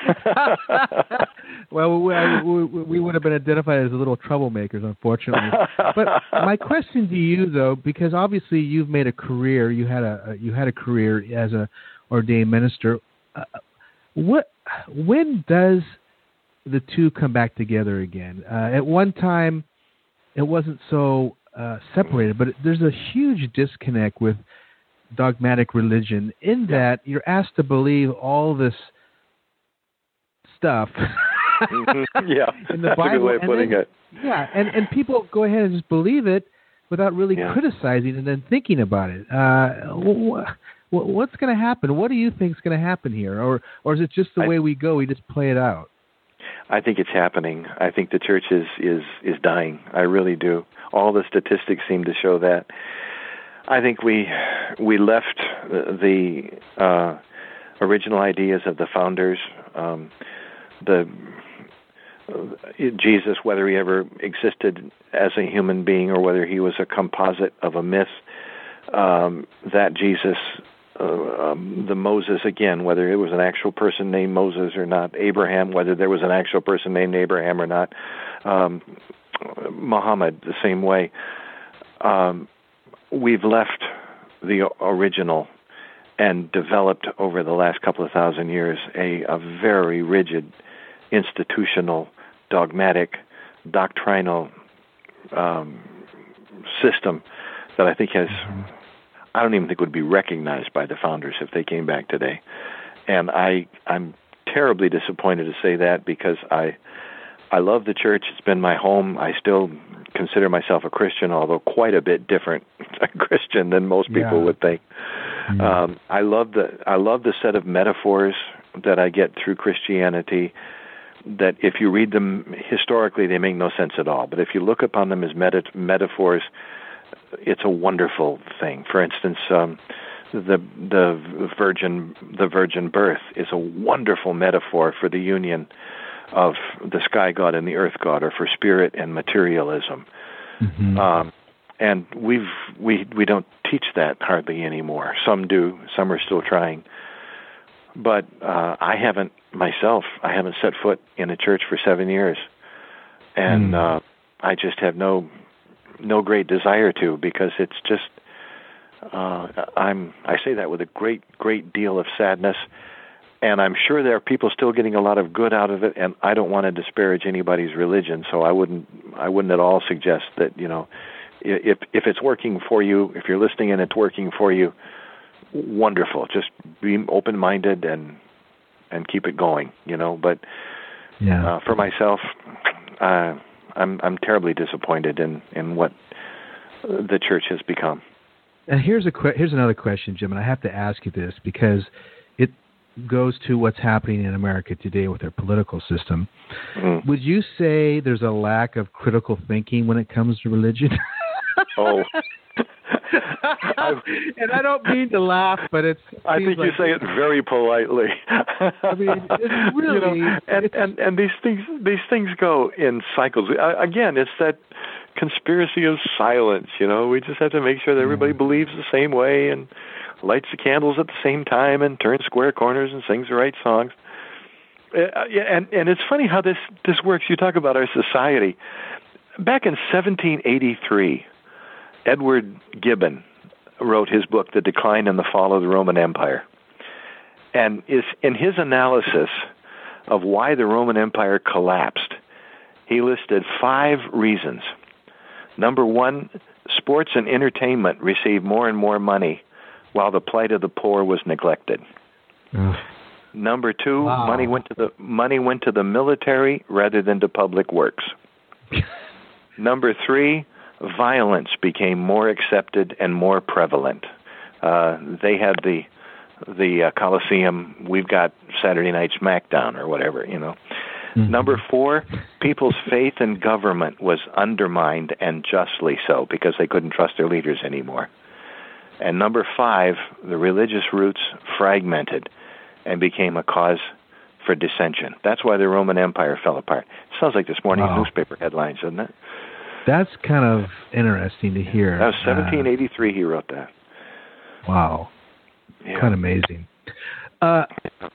Well, we, we, we would have been identified as little troublemakers, unfortunately. But my question to you, though, because obviously you've made a career, you had a you had a career as a ordained minister. Uh, what when does the two come back together again? Uh, at one time, it wasn't so uh, separated, but there's a huge disconnect with dogmatic religion in that you're asked to believe all this stuff. Mm-hmm. Yeah, in the that's Bible. a good way of and putting then, it. Yeah, and, and people go ahead and just believe it without really Yeah. criticizing and then thinking about it. Uh, wh- wh- what's going to happen? What do you think is going to happen here? Or or is it just the I, way we go? We just play it out? I think it's happening. I think the church is, is, is dying. I really do. All the statistics seem to show that. I think we we left the uh, original ideas of the founders, um, the uh, Jesus, whether he ever existed as a human being or whether he was a composite of a myth, um, that Jesus, uh, um, the Moses again, whether it was an actual person named Moses or not, Abraham, whether there was an actual person named Abraham or not, um, Muhammad, the same way. Um, we've left the original and developed over the last couple of thousand years a, a very rigid, institutional, dogmatic, doctrinal um, system that I think has, I don't even think would be recognized by the founders if they came back today. And I, I'm terribly disappointed to say that because I, I love the church. It's been my home. I still consider myself a Christian, although quite a bit different a Christian than most people Yeah. would think. Mm. Um, I love the I love the set of metaphors that I get through Christianity. That if you read them historically, they make no sense at all. But if you look upon them as meta- metaphors, it's a wonderful thing. For instance, um, the the virgin the virgin birth is a wonderful metaphor for the union of the sky god and the earth god, or for spirit and materialism. Mm-hmm. Um, and we've we we don't teach that hardly anymore. Some do. Some are still trying. But uh, I haven't myself. I haven't set foot in a church for seven years, and mm. uh, I just have no no great desire to, because it's just. Uh, I'm. I say that with a great great deal of sadness. And I'm sure there are people still getting a lot of good out of it, and I don't want to disparage anybody's religion, so I wouldn't I wouldn't at all suggest that, you know, if if it's working for you, if you're listening and it's working for you, wonderful. Just be open-minded and and keep it going, you know. But yeah. uh, for myself, uh, I'm I'm terribly disappointed in, in what the church has become. And here's a que- here's another question, Jim, and I have to ask you this because it goes to what's happening in America today with their political system. Mm. Would you say there's a lack of critical thinking when it comes to religion? Oh. And I don't mean to laugh, but it's. I think like, you say it very politely. I mean, it's really. You know, and, it's, and and these things these things go in cycles. Uh, again, it's that conspiracy of silence. You know, we just have to make sure that everybody mm. believes the same way and lights the candles at the same time and turns square corners and sings the right songs. Uh, and and it's funny how this this works. You talk about our society. Back in seventeen eighty-three, Edward Gibbon wrote his book, The Decline and the Fall of the Roman Empire. And is in his analysis of why the Roman Empire collapsed, he listed five reasons. Number one, sports and entertainment received more and more money while the plight of the poor was neglected. Ugh. Number two, wow. money went to the money went to the military rather than to public works. Number three, violence became more accepted and more prevalent. Uh, they had the the uh, Coliseum. We've got Saturday Night SmackDown or whatever, you know. Mm-hmm. Number four, people's faith in government was undermined, and justly so, because they couldn't trust their leaders anymore. And number five, the religious roots fragmented and became a cause for dissension. That's why the Roman Empire fell apart. It sounds like this morning's wow. newspaper headlines, doesn't it? That's kind of interesting to hear. That was seventeen eighty-three uh, he wrote that. Wow. Yeah. Kind of amazing. Uh,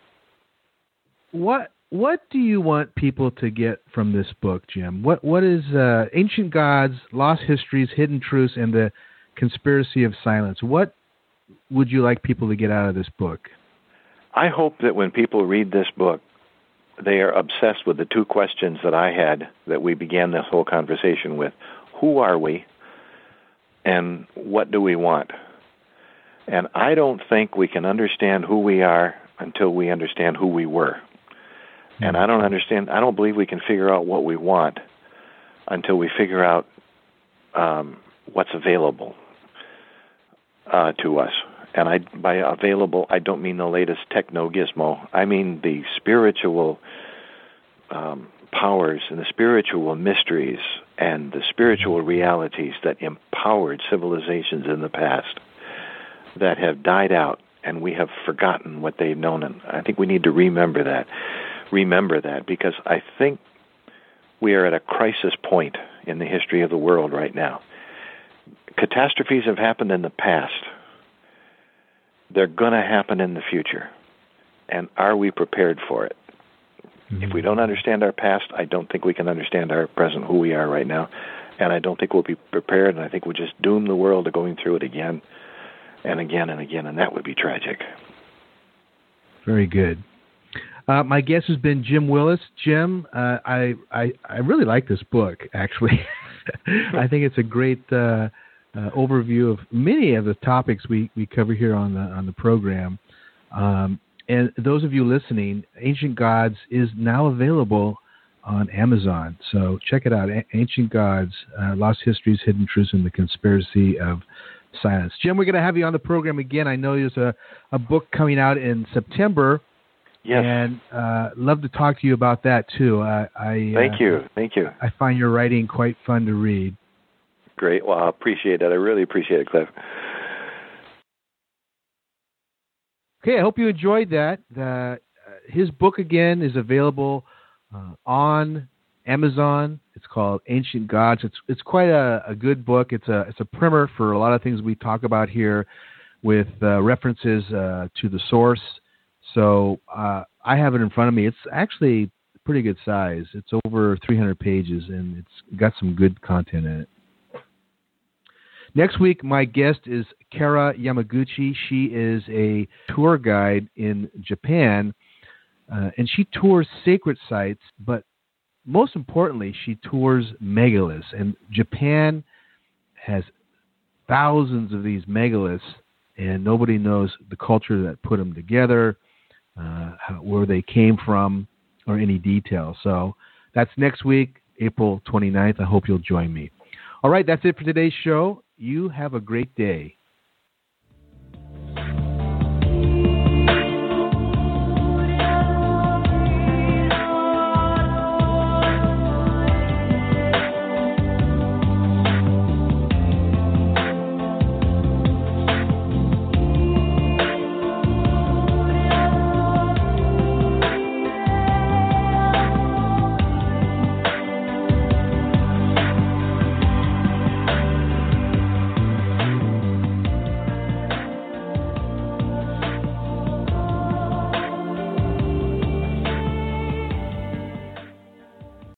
what what do you want people to get from this book, Jim? What What is uh, Ancient Gods, Lost Histories, Hidden Truths, and the Conspiracy of Silence? What would you like people to get out of this book? I hope that when people read this book, they are obsessed with the two questions that I had that we began this whole conversation with. Who are we? and what do we want? And I don't think we can understand who we are until we understand who we were. And I don't understand, I don't believe we can figure out what we want until we figure out um, what's available uh, to us. And I, by available, I don't mean the latest techno gizmo. I mean the spiritual um, powers and the spiritual mysteries and the spiritual realities that empowered civilizations in the past that have died out, and we have forgotten what they've known. And I think we need to remember that. Remember that, because I think we are at a crisis point in the history of the world right now. Catastrophes have happened in the past. They're going to happen in the future. And are we prepared for it? Mm-hmm. If we don't understand our past, I don't think we can understand our present, who we are right now. And I don't think we'll be prepared, and I think we'll just doom the world to going through it again and again and again, and that would be tragic. Very good. Uh, my guest has been Jim Willis. Jim, uh, I, I I really like this book, actually. I think it's a great uh, uh, overview of many of the topics we, we cover here on the on the program. Um, and those of you listening, Ancient Gods is now available on Amazon. So check it out, A- Ancient Gods, uh, Lost Histories, Hidden Truths, and the Conspiracy of Silence. Jim, we're going to have you on the program again. I know there's a, a book coming out in September. Yes. And uh, love to talk to you about that, too. Uh, I, Thank uh, you. Thank you. I find your writing quite fun to read. Great. Well, I appreciate that. I really appreciate it, Cliff. Okay, I hope you enjoyed that. The, uh, his book, again, is available uh, on Amazon. It's called Ancient Gods. It's it's quite a, a good book. It's a it's a primer for a lot of things we talk about here with uh, references uh, to the source. So uh, I have it in front of me. It's actually pretty good size. It's over three hundred pages, and it's got some good content in it. Next week, my guest is Kara Yamaguchi. She is a tour guide in Japan, uh, and she tours sacred sites, but most importantly, she tours megaliths. And Japan has thousands of these megaliths, and nobody knows the culture that put them together, uh, how, where they came from, or any detail. So that's next week, April twenty-ninth. I hope you'll join me. All right, that's it for today's show. You have a great day.